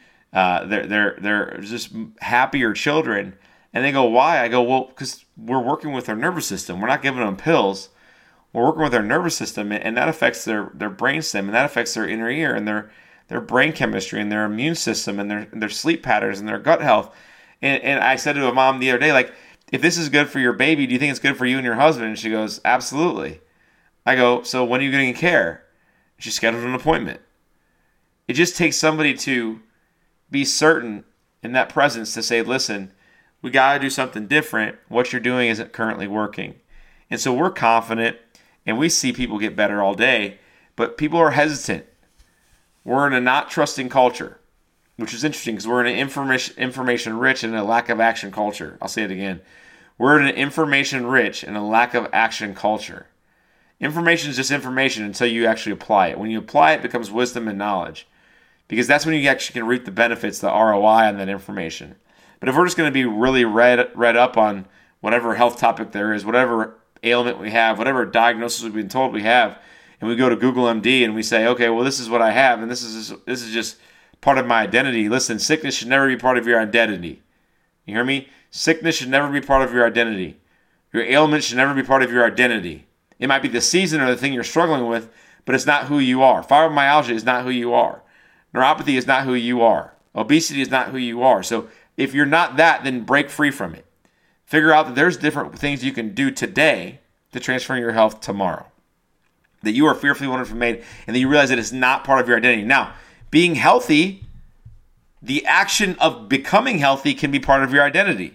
they're just happier children. And they go, why? I go, well, because we're working with their nervous system. We're not giving them pills. We're working with their nervous system, and that affects their brainstem, and that affects their inner ear and their brain chemistry and their immune system and their sleep patterns and their gut health. And I said to a mom the other day, like, if this is good for your baby, do you think it's good for you and your husband? And she goes, absolutely. I go, so when are you getting care? She scheduled an appointment. It just takes somebody to be certain in that presence to say, listen, we got to do something different. What you're doing isn't currently working. And so we're confident, and we see people get better all day, but people are hesitant. We're in a not trusting culture, which is interesting because we're in an information rich and a lack of action culture. I'll say it again. We're in an information rich and a lack of action culture. Information is just information until you actually apply it. When you apply it, it becomes wisdom and knowledge, because that's when you actually can reap the benefits, the ROI on that information. But if we're just going to be really read up on whatever health topic there is, whatever ailment we have, whatever diagnosis we've been told we have, and we go to Google MD and we say, okay, well, this is what I have, and this is just part of my identity. Listen, sickness should never be part of your identity. You hear me? Sickness should never be part of your identity. Your ailment should never be part of your identity. It might be the season or the thing you're struggling with, but it's not who you are. Fibromyalgia is not who you are. Neuropathy is not who you are. Obesity is not who you are. So if you're not that, then break free from it. Figure out that there's different things you can do today to transfer your health tomorrow. That you are fearfully wonderfully made, and that you realize that it's not part of your identity. Now, being healthy, the action of becoming healthy can be part of your identity.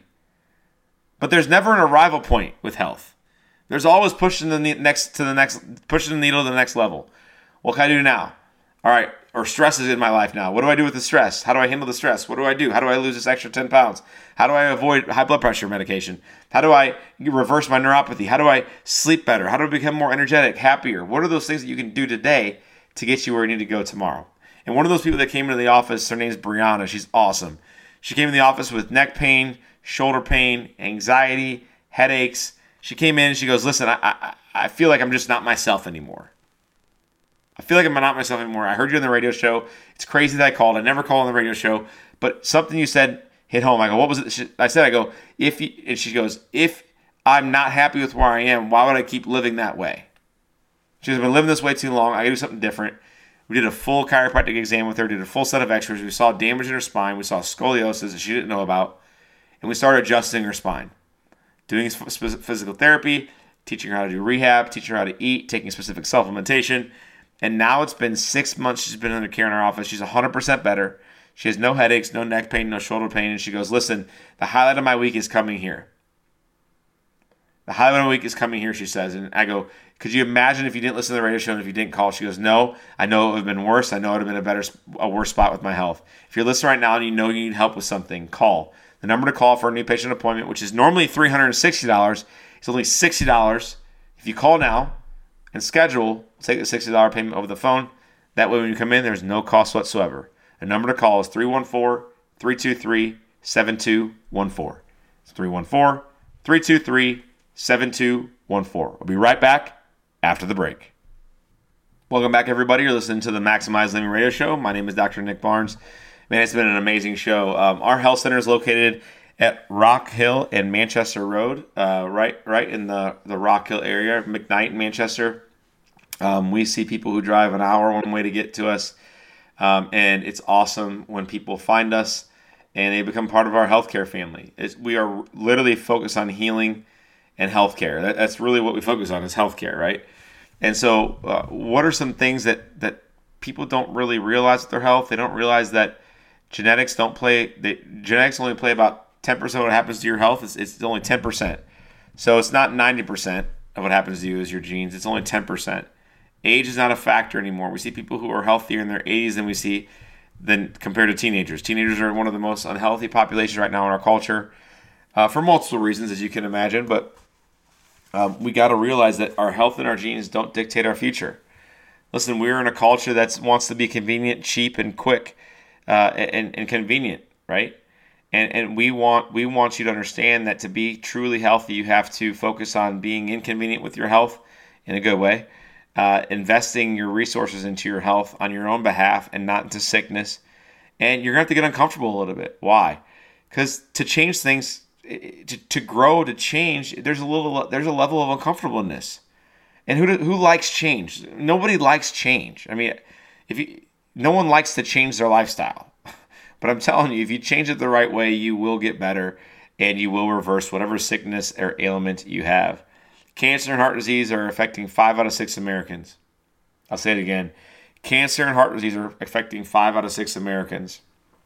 But there's never an arrival point with health. There's always pushing the needle to the next level. What can I do now? All right, or stress is in my life now. What do I do with the stress? How do I handle the stress? What do I do? How do I lose this extra 10 pounds? How do I avoid high blood pressure medication? How do I reverse my neuropathy? How do I sleep better? How do I become more energetic, happier? What are those things that you can do today to get you where you need to go tomorrow? And one of those people that came into the office, her name's Brianna. She's awesome. She came in the office with neck pain, shoulder pain, anxiety, headaches. She came in and she goes, listen, I feel like I'm just not myself anymore. I feel like I'm not myself anymore. I heard you on the radio show. It's crazy that I called. I never call on the radio show. But something you said hit home. I go, what was it? I go, and she goes, if I'm not happy with where I am, why would I keep living that way? She goes, I've been living this way too long. I got to do something different. We did a full chiropractic exam with her, did a full set of x-rays. We saw damage in her spine. We saw scoliosis that she didn't know about. And we started adjusting her spine, doing physical therapy, teaching her how to do rehab, teaching her how to eat, taking specific supplementation. And now it's been 6 months she's been under care in our office. She's 100% better. She has no headaches, no neck pain, no shoulder pain. And she goes, listen, the highlight of my week is coming here. The highlight of my week is coming here, she says. And I go, could you imagine if you didn't listen to the radio show and if you didn't call? She goes, no, I know it would have been worse. I know it would have been a worse spot with my health. If you're listening right now and you know you need help with something, call. The number to call for a new patient appointment, which is normally $360, is only $60. If you call now and schedule, we'll take the $60 payment over the phone. That way when you come in, there's no cost whatsoever. The number to call is 314-323-7214. It's 314-323-7214. We'll be right back after the break. Welcome back, everybody. You're listening to the Maximize Living Radio Show. My name is Dr. Nick Barnes. Man, it's been an amazing show. Our health center is located at Rock Hill and Manchester Road, right in the Rock Hill area, McKnight in Manchester. We see people who drive an hour one way to get to us, and it's awesome when people find us and they become part of our healthcare family. We are literally focused on healing and healthcare. That's really what we focus on, is healthcare, right? And so what are some things that people don't really realize with their health? They don't realize that genetics only play about 10% of what happens to your health. It's only 10%. So it's not 90% of what happens to you is your genes. It's only 10%. Age is not a factor anymore. We see people who are healthier in their 80s than compared to teenagers. Teenagers are one of the most unhealthy populations right now in our culture for multiple reasons, as you can imagine. But we got to realize that our health and our genes don't dictate our future. Listen, we're in a culture that wants to be convenient, cheap, and quick, and convenient, right? And we want you to understand that to be truly healthy, you have to focus on being inconvenient with your health in a good way, investing your resources into your health on your own behalf and not into sickness. And you're going to have to get uncomfortable a little bit. Why? Because to change things, to grow, to change, there's a level of uncomfortableness. And who likes change? Nobody likes change. I mean, no one likes to change their lifestyle. But I'm telling you, if you change it the right way, you will get better and you will reverse whatever sickness or ailment you have. Cancer and heart disease are affecting 5 out of 6 Americans. I'll say it again. Cancer and heart disease are affecting 5 out of 6 Americans.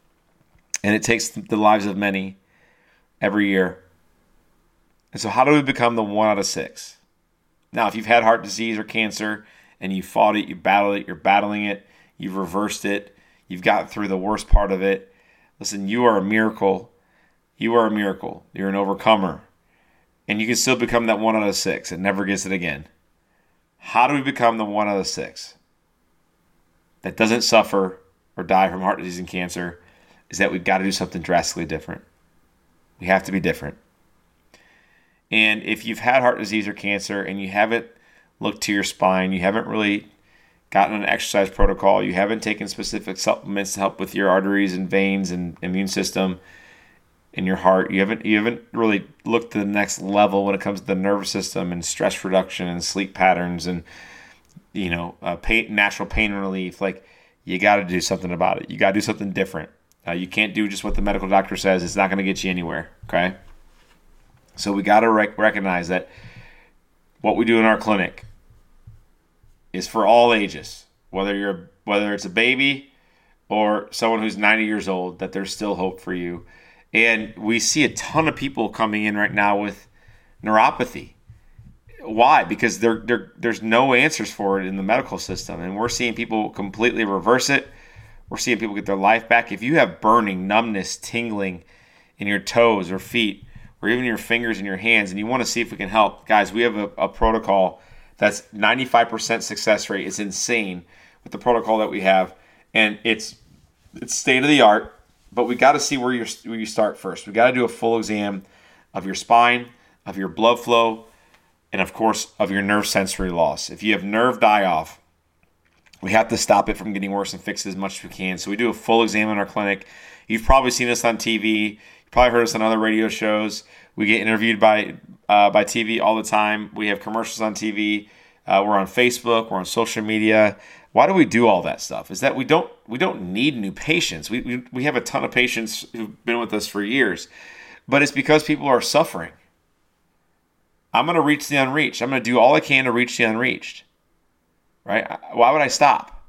And it takes the lives of many every year. And so how do we become the 1 out of 6? Now, if you've had heart disease or cancer and you fought it, you battled it, you're battling it, you've reversed it, you've gotten through the worst part of it, listen, you are a miracle. You are a miracle. You're an overcomer. And you can still become that 1 out of 6 and never gets it again. How do we become the 1 out of 6 that doesn't suffer or die from heart disease and cancer? Is that we've got to do something drastically different. We have to be different. And if you've had heart disease or cancer and you haven't looked to your spine, you haven't really gotten an exercise protocol, you haven't taken specific supplements to help with your arteries and veins and immune system in your heart, you haven't really looked to the next level when it comes to the nervous system and stress reduction and sleep patterns and natural pain relief, like you got to do something about it. You got to do something different. You can't do just what the medical doctor says. It's not going to get you anywhere, okay? So we got to recognize that what we do in our clinic is for all ages, whether it's a baby or someone who's 90 years old, that there's still hope for you. And we see a ton of people coming in right now with neuropathy. Why? Because there's no answers for it in the medical system, and we're seeing people completely reverse it. We're seeing people get their life back. If you have burning, numbness, tingling in your toes or feet, or even your fingers and your hands, and you want to see if we can help, guys, we have a protocol that's 95% success rate. It's insane with the protocol that we have, and it's state of the art. But we got to see where you start first. We got to do a full exam of your spine, of your blood flow, and of course of your nerve sensory loss. If you have nerve die-off, We have to stop it from getting worse and fix it as much as we can. So we do a full exam in our clinic. You've probably seen us on TV. You've probably heard us on other radio shows. We get interviewed by TV all the time. We have commercials on TV. We're on Facebook. We're on social media. Why do we do all that stuff? Is that we don't need new patients. We have a ton of patients who've been with us for years, but it's because people are suffering. I'm going to reach the unreached. I'm going to do all I can to reach the unreached. Right? Why would I stop?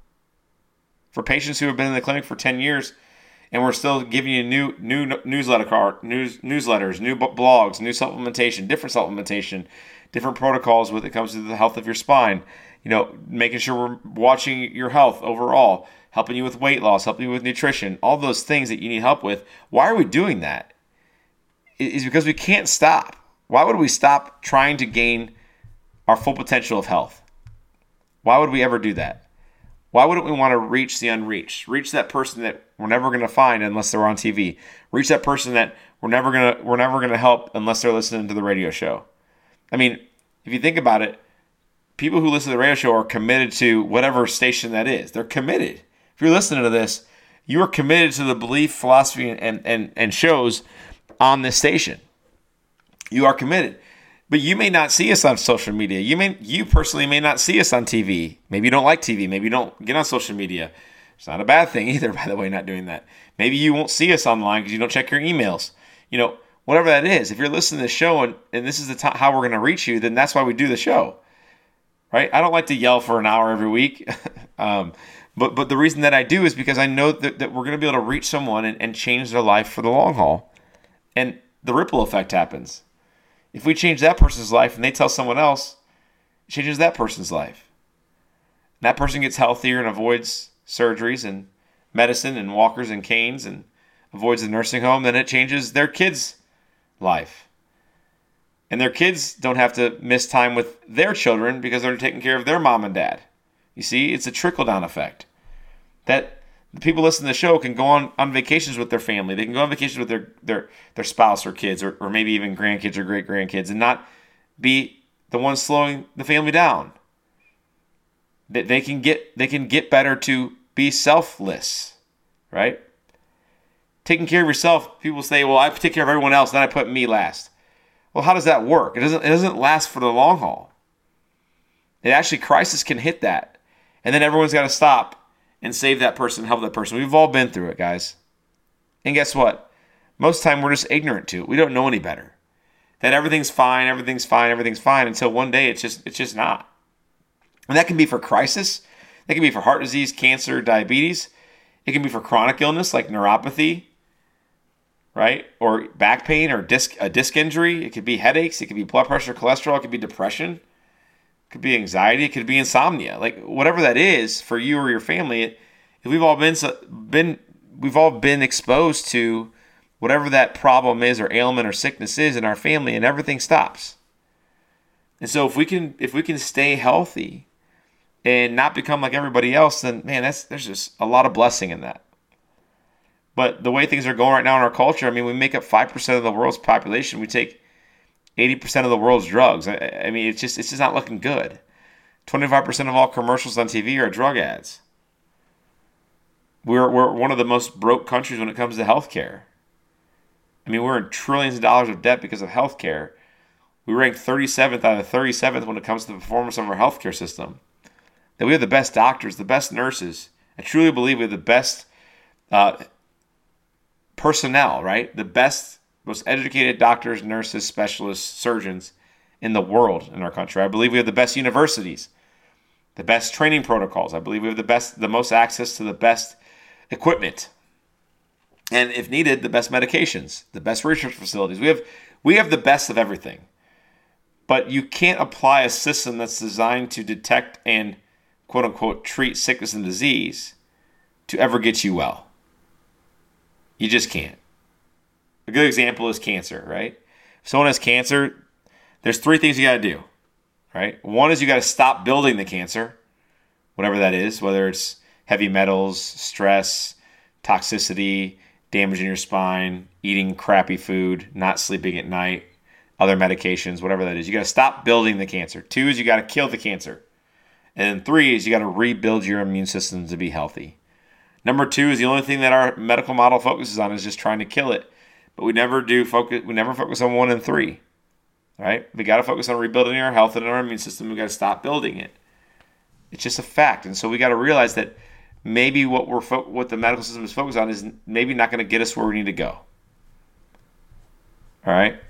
For patients who have been in the clinic for 10 years, and we're still giving you new newsletters, new blogs, new supplementation, different protocols when it comes to the health of your spine. Making sure we're watching your health overall, helping you with weight loss, helping you with nutrition, all those things that you need help with. Why are we doing that? It's because we can't stop. Why would we stop trying to gain our full potential of health? Why would we ever do that? Why wouldn't we want to reach the unreached? Reach that person that we're never going to find unless they're on TV. Reach that person that we're never going to help unless they're listening to the radio show. I mean, if you think about it, people who listen to the radio show are committed to whatever station that is. They're committed. If you're listening to this, you are committed to the belief, philosophy, and shows on this station. You are committed. But you may not see us on social media. You personally may not see us on TV. Maybe you don't like TV. Maybe you don't get on social media. It's not a bad thing either, by the way, not doing that. Maybe you won't see us online because you don't check your emails. Whatever that is. If you're listening to the show and this is how we're going to reach you, then that's why we do the show. Right? I don't like to yell for an hour every week. But the reason that I do is because I know that we're going to be able to reach someone and change their life for the long haul. And the ripple effect happens. If we change that person's life and they tell someone else, it changes that person's life. And that person gets healthier and avoids surgeries and medicine and walkers and canes and avoids the nursing home, then it changes their kid's life. And their kids don't have to miss time with their children because they're taking care of their mom and dad. You see, it's a trickle-down effect. That the people listening to the show can go on vacations with their family. They can go on vacations with their spouse or kids or maybe even grandkids or great-grandkids and not be the ones slowing the family down. That they can get better to be selfless, right? Taking care of yourself, people say, well, I take care of everyone else, then I put me last. Well, how does that work? It doesn't last for the long haul. Crisis can hit that. And then everyone's got to stop and save that person, help that person. We've all been through it, guys. And guess what? Most of the time, we're just ignorant to it. We don't know any better. That everything's fine until one day it's just not. And that can be for crisis. That can be for heart disease, cancer, diabetes. It can be for chronic illness like neuropathy, right? Or back pain or a disc injury. It could be headaches. It could be blood pressure, cholesterol. It could be depression. It could be anxiety. It could be insomnia. Like whatever that is for you or your family, we've all been exposed to whatever that problem is or ailment or sickness is in our family, and everything stops. And so if we can stay healthy and not become like everybody else, then man, there's just a lot of blessing in that. But the way things are going right now in our culture, I mean, we make up 5% of the world's population. We take 80% of the world's drugs. I mean, it's just not looking good. 25% of all commercials on TV are drug ads. We're one of the most broke countries when it comes to healthcare. I mean, we're in trillions of dollars of debt because of healthcare. We rank 37th out of 37th when it comes to the performance of our healthcare system. That we have the best doctors, the best nurses. I truly believe we have the best personnel, right? The best, most educated doctors, nurses, specialists, surgeons in the world in our country. I believe we have the best universities, the best training protocols. I believe we have the most access to the best equipment. And if needed, the best medications, the best research facilities. We have the best of everything. But you can't apply a system that's designed to detect and quote unquote treat sickness and disease to ever get you well. You just can't. A good example is cancer, right? If someone has cancer, there's 3 things you got to do, right? One is you got to stop building the cancer, whatever that is, whether it's heavy metals, stress, toxicity, damage in your spine, eating crappy food, not sleeping at night, other medications, whatever that is. You got to stop building the cancer. 2 is you got to kill the cancer. And then 3 is you got to rebuild your immune system to be healthy. Number 2 is the only thing that our medical model focuses on is just trying to kill it. But we never focus on 1 and 3. Right? We got to focus on rebuilding our health and our immune system. We got to stop building it. It's just a fact. And so we got to realize that maybe what the medical system is focused on is maybe not going to get us where we need to go. All right?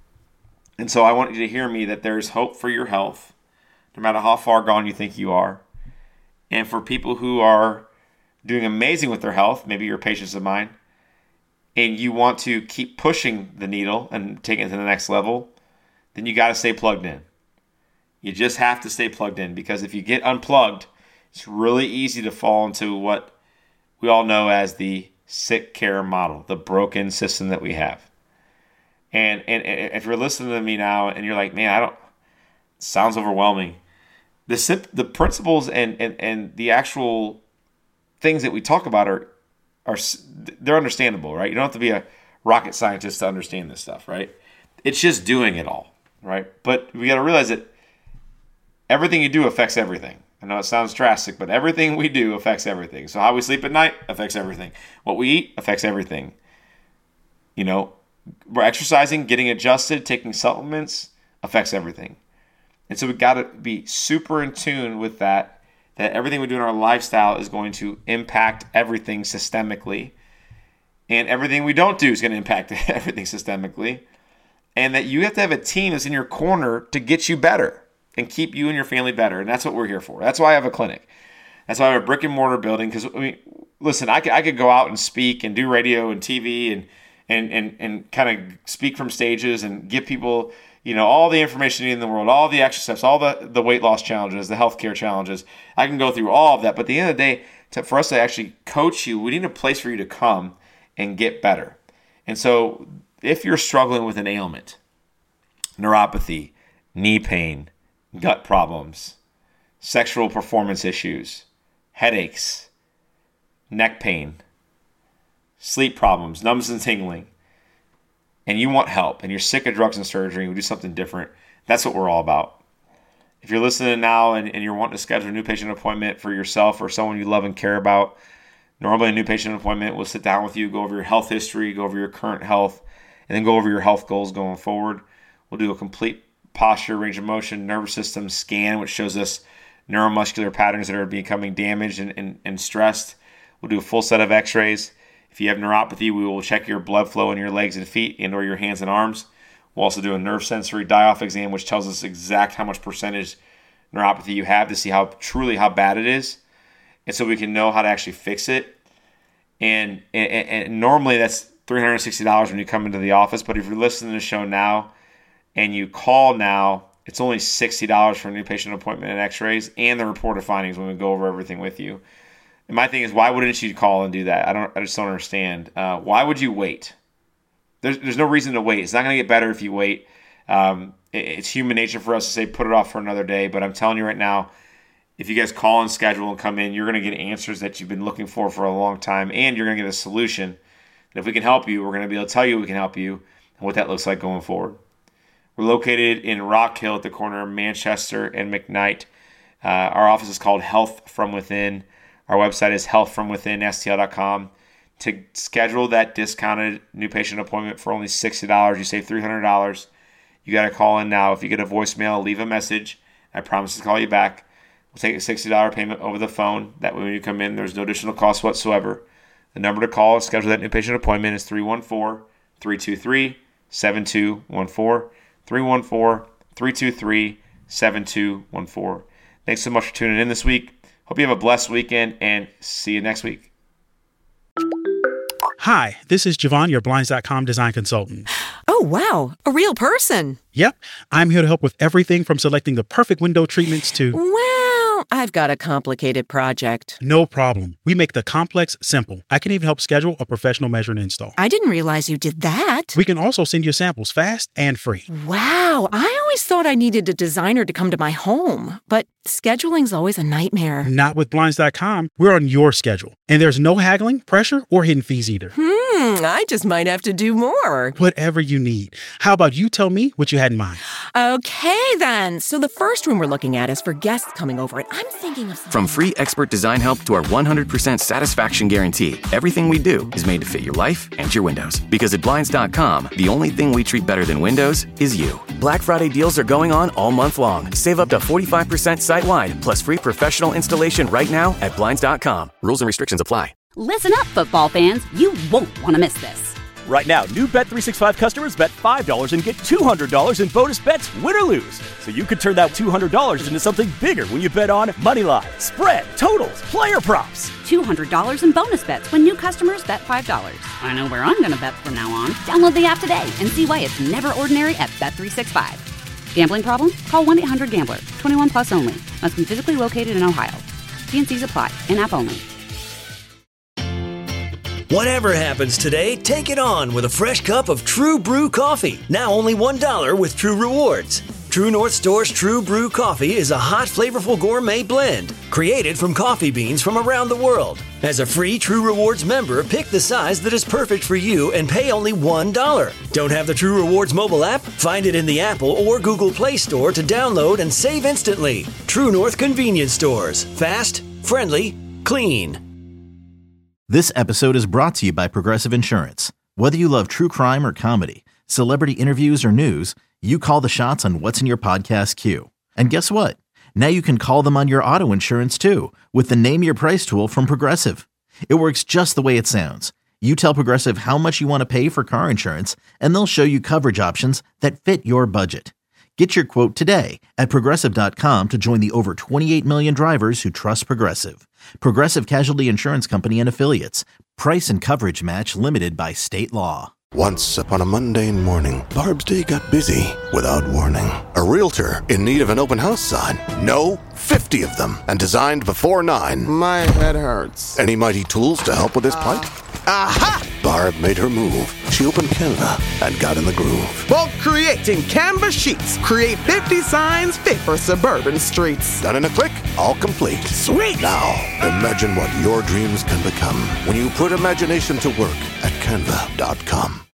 And so I want you to hear me that there's hope for your health, no matter how far gone you think you are. And for people who are doing amazing with their health, maybe you're patients of mine, and you want to keep pushing the needle and taking it to the next level, then you got to stay plugged in. You just have to stay plugged in, because if you get unplugged, it's really easy to fall into what we all know as the sick care model, the broken system that we have. And if you're listening to me now and you're like, man, it sounds overwhelming. The principles and the actual things that we talk about are they're understandable, right? You don't have to be a rocket scientist to understand this stuff, right? It's just doing it all, right? But we got to realize that everything you do affects everything. I know it sounds drastic, but everything we do affects everything. So how we sleep at night affects everything. What we eat affects everything. You know, we're exercising, getting adjusted, taking supplements affects everything. And so we got to be super in tune with that everything we do in our lifestyle is going to impact everything systemically. And everything we don't do is going to impact everything systemically. And that you have to have a team that's in your corner to get you better and keep you and your family better. And that's what we're here for. That's why I have a clinic. That's why I have a brick and mortar building. Because, I mean, listen, I could go out and speak and do radio and TV and kind of speak from stages and give people, you know, all the information in the world, all the extra steps, all the weight loss challenges, the healthcare challenges. I can go through all of that. But at the end of the day, for us to actually coach you, we need a place for you to come and get better. And so if you're struggling with an ailment, neuropathy, knee pain, gut problems, sexual performance issues, headaches, neck pain, sleep problems, numbness and tingling, and you want help, and you're sick of drugs and surgery, and we do something different, that's what we're all about. If you're listening now and you're wanting to schedule a new patient appointment for yourself or someone you love and care about, normally a new patient appointment will sit down with you, go over your health history, go over your current health, and then go over your health goals going forward. We'll do a complete posture, range of motion, nervous system scan, which shows us neuromuscular patterns that are becoming damaged and stressed. We'll do a full set of x-rays. If you have neuropathy, we will check your blood flow in your legs and feet and or your hands and arms. We'll also do a nerve sensory die-off exam, which tells us exact how much percentage neuropathy you have to see how bad it is. And so we can know how to actually fix it. And normally that's $360 when you come into the office. But if you're listening to the show now and you call now, it's only $60 for a new patient appointment and x-rays and the reported findings when we go over everything with you. And my thing is, why wouldn't you call and do that? I just don't understand. Why would you wait? There's no reason to wait. It's not going to get better if you wait. It's human nature for us to say put it off for another day. But I'm telling you right now, if you guys call and schedule and come in, you're going to get answers that you've been looking for a long time, and you're going to get a solution. And if we can help you, we're going to be able to tell you we can help you and what that looks like going forward. We're located in Rock Hill at the corner of Manchester and McKnight. Our office is called Health From Within. Our website is healthfromwithinstl.com. To schedule that discounted new patient appointment for only $60, you save $300. You got to call in now. If you get a voicemail, leave a message. I promise to call you back. We'll take a $60 payment over the phone. That way when you come in, there's no additional cost whatsoever. The number to call to schedule that new patient appointment is 314-323-7214. 314-323-7214. Thanks so much for tuning in this week. Hope you have a blessed weekend, and see you next week. Hi, this is Javon, your Blinds.com design consultant. Oh, wow. A real person. Yep. I'm here to help with everything from selecting the perfect window treatments to... Well, I've got a complicated project. No problem. We make the complex simple. I can even help schedule a professional measure and install. I didn't realize you did that. We can also send you samples fast and free. Wow. I always thought I needed a designer to come to my home, but scheduling's always a nightmare. Not with Blinds.com. We're on your schedule. And there's no haggling, pressure, or hidden fees either. I just might have to do more. Whatever you need. How about you tell me what you had in mind? Okay, then. So the first room we're looking at is for guests coming over, and I'm thinking of something. From free expert design help to our 100% satisfaction guarantee, everything we do is made to fit your life and your windows. Because at Blinds.com, the only thing we treat better than windows is you. Black Friday deals are going on all month long. Save up to 45% site-wide, plus free professional installation right now at Blinds.com. Rules and restrictions apply. Listen up, football fans. You won't want to miss this. Right now, new Bet365 customers bet $5 and get $200 in bonus bets, win or lose. So you could turn that $200 into something bigger when you bet on money line, spread, totals, player props. $200 in bonus bets when new customers bet $5. I know where I'm going to bet from now on. Download the app today and see why it's never ordinary at Bet365. Gambling problem? Call 1-800-GAMBLER. 21 plus only. Must be physically located in Ohio. T&Cs apply. In-app only. Whatever happens today, take it on with a fresh cup of True Brew coffee. Now only $1 with True Rewards. True North Store's True Brew coffee is a hot, flavorful gourmet blend created from coffee beans from around the world. As a free True Rewards member, pick the size that is perfect for you and pay only $1. Don't have the True Rewards mobile app? Find it in the Apple or Google Play Store to download and save instantly. True North Convenience Stores. Fast, friendly, clean. This episode is brought to you by Progressive Insurance. Whether you love true crime or comedy, celebrity interviews or news, you call the shots on what's in your podcast queue. And guess what? Now you can call them on your auto insurance too with the Name Your Price tool from Progressive. It works just the way it sounds. You tell Progressive how much you want to pay for car insurance, and they'll show you coverage options that fit your budget. Get your quote today at Progressive.com to join the over 28 million drivers who trust Progressive. Progressive Casualty Insurance Company and Affiliates. Price and coverage match limited by state law. Once upon a mundane morning, Barb's day got busy without warning. A realtor in need of an open house sign. No, 50 of them, and designed before 9. My head hurts. Any mighty tools to help with this plight? Aha! Barb made her move. She opened Canva and got in the groove. Bulk creating Canva sheets. Create 50 signs fit for suburban streets. Done in a click, all complete. Sweet! Now, imagine what your dreams can become when you put imagination to work at Canva.com.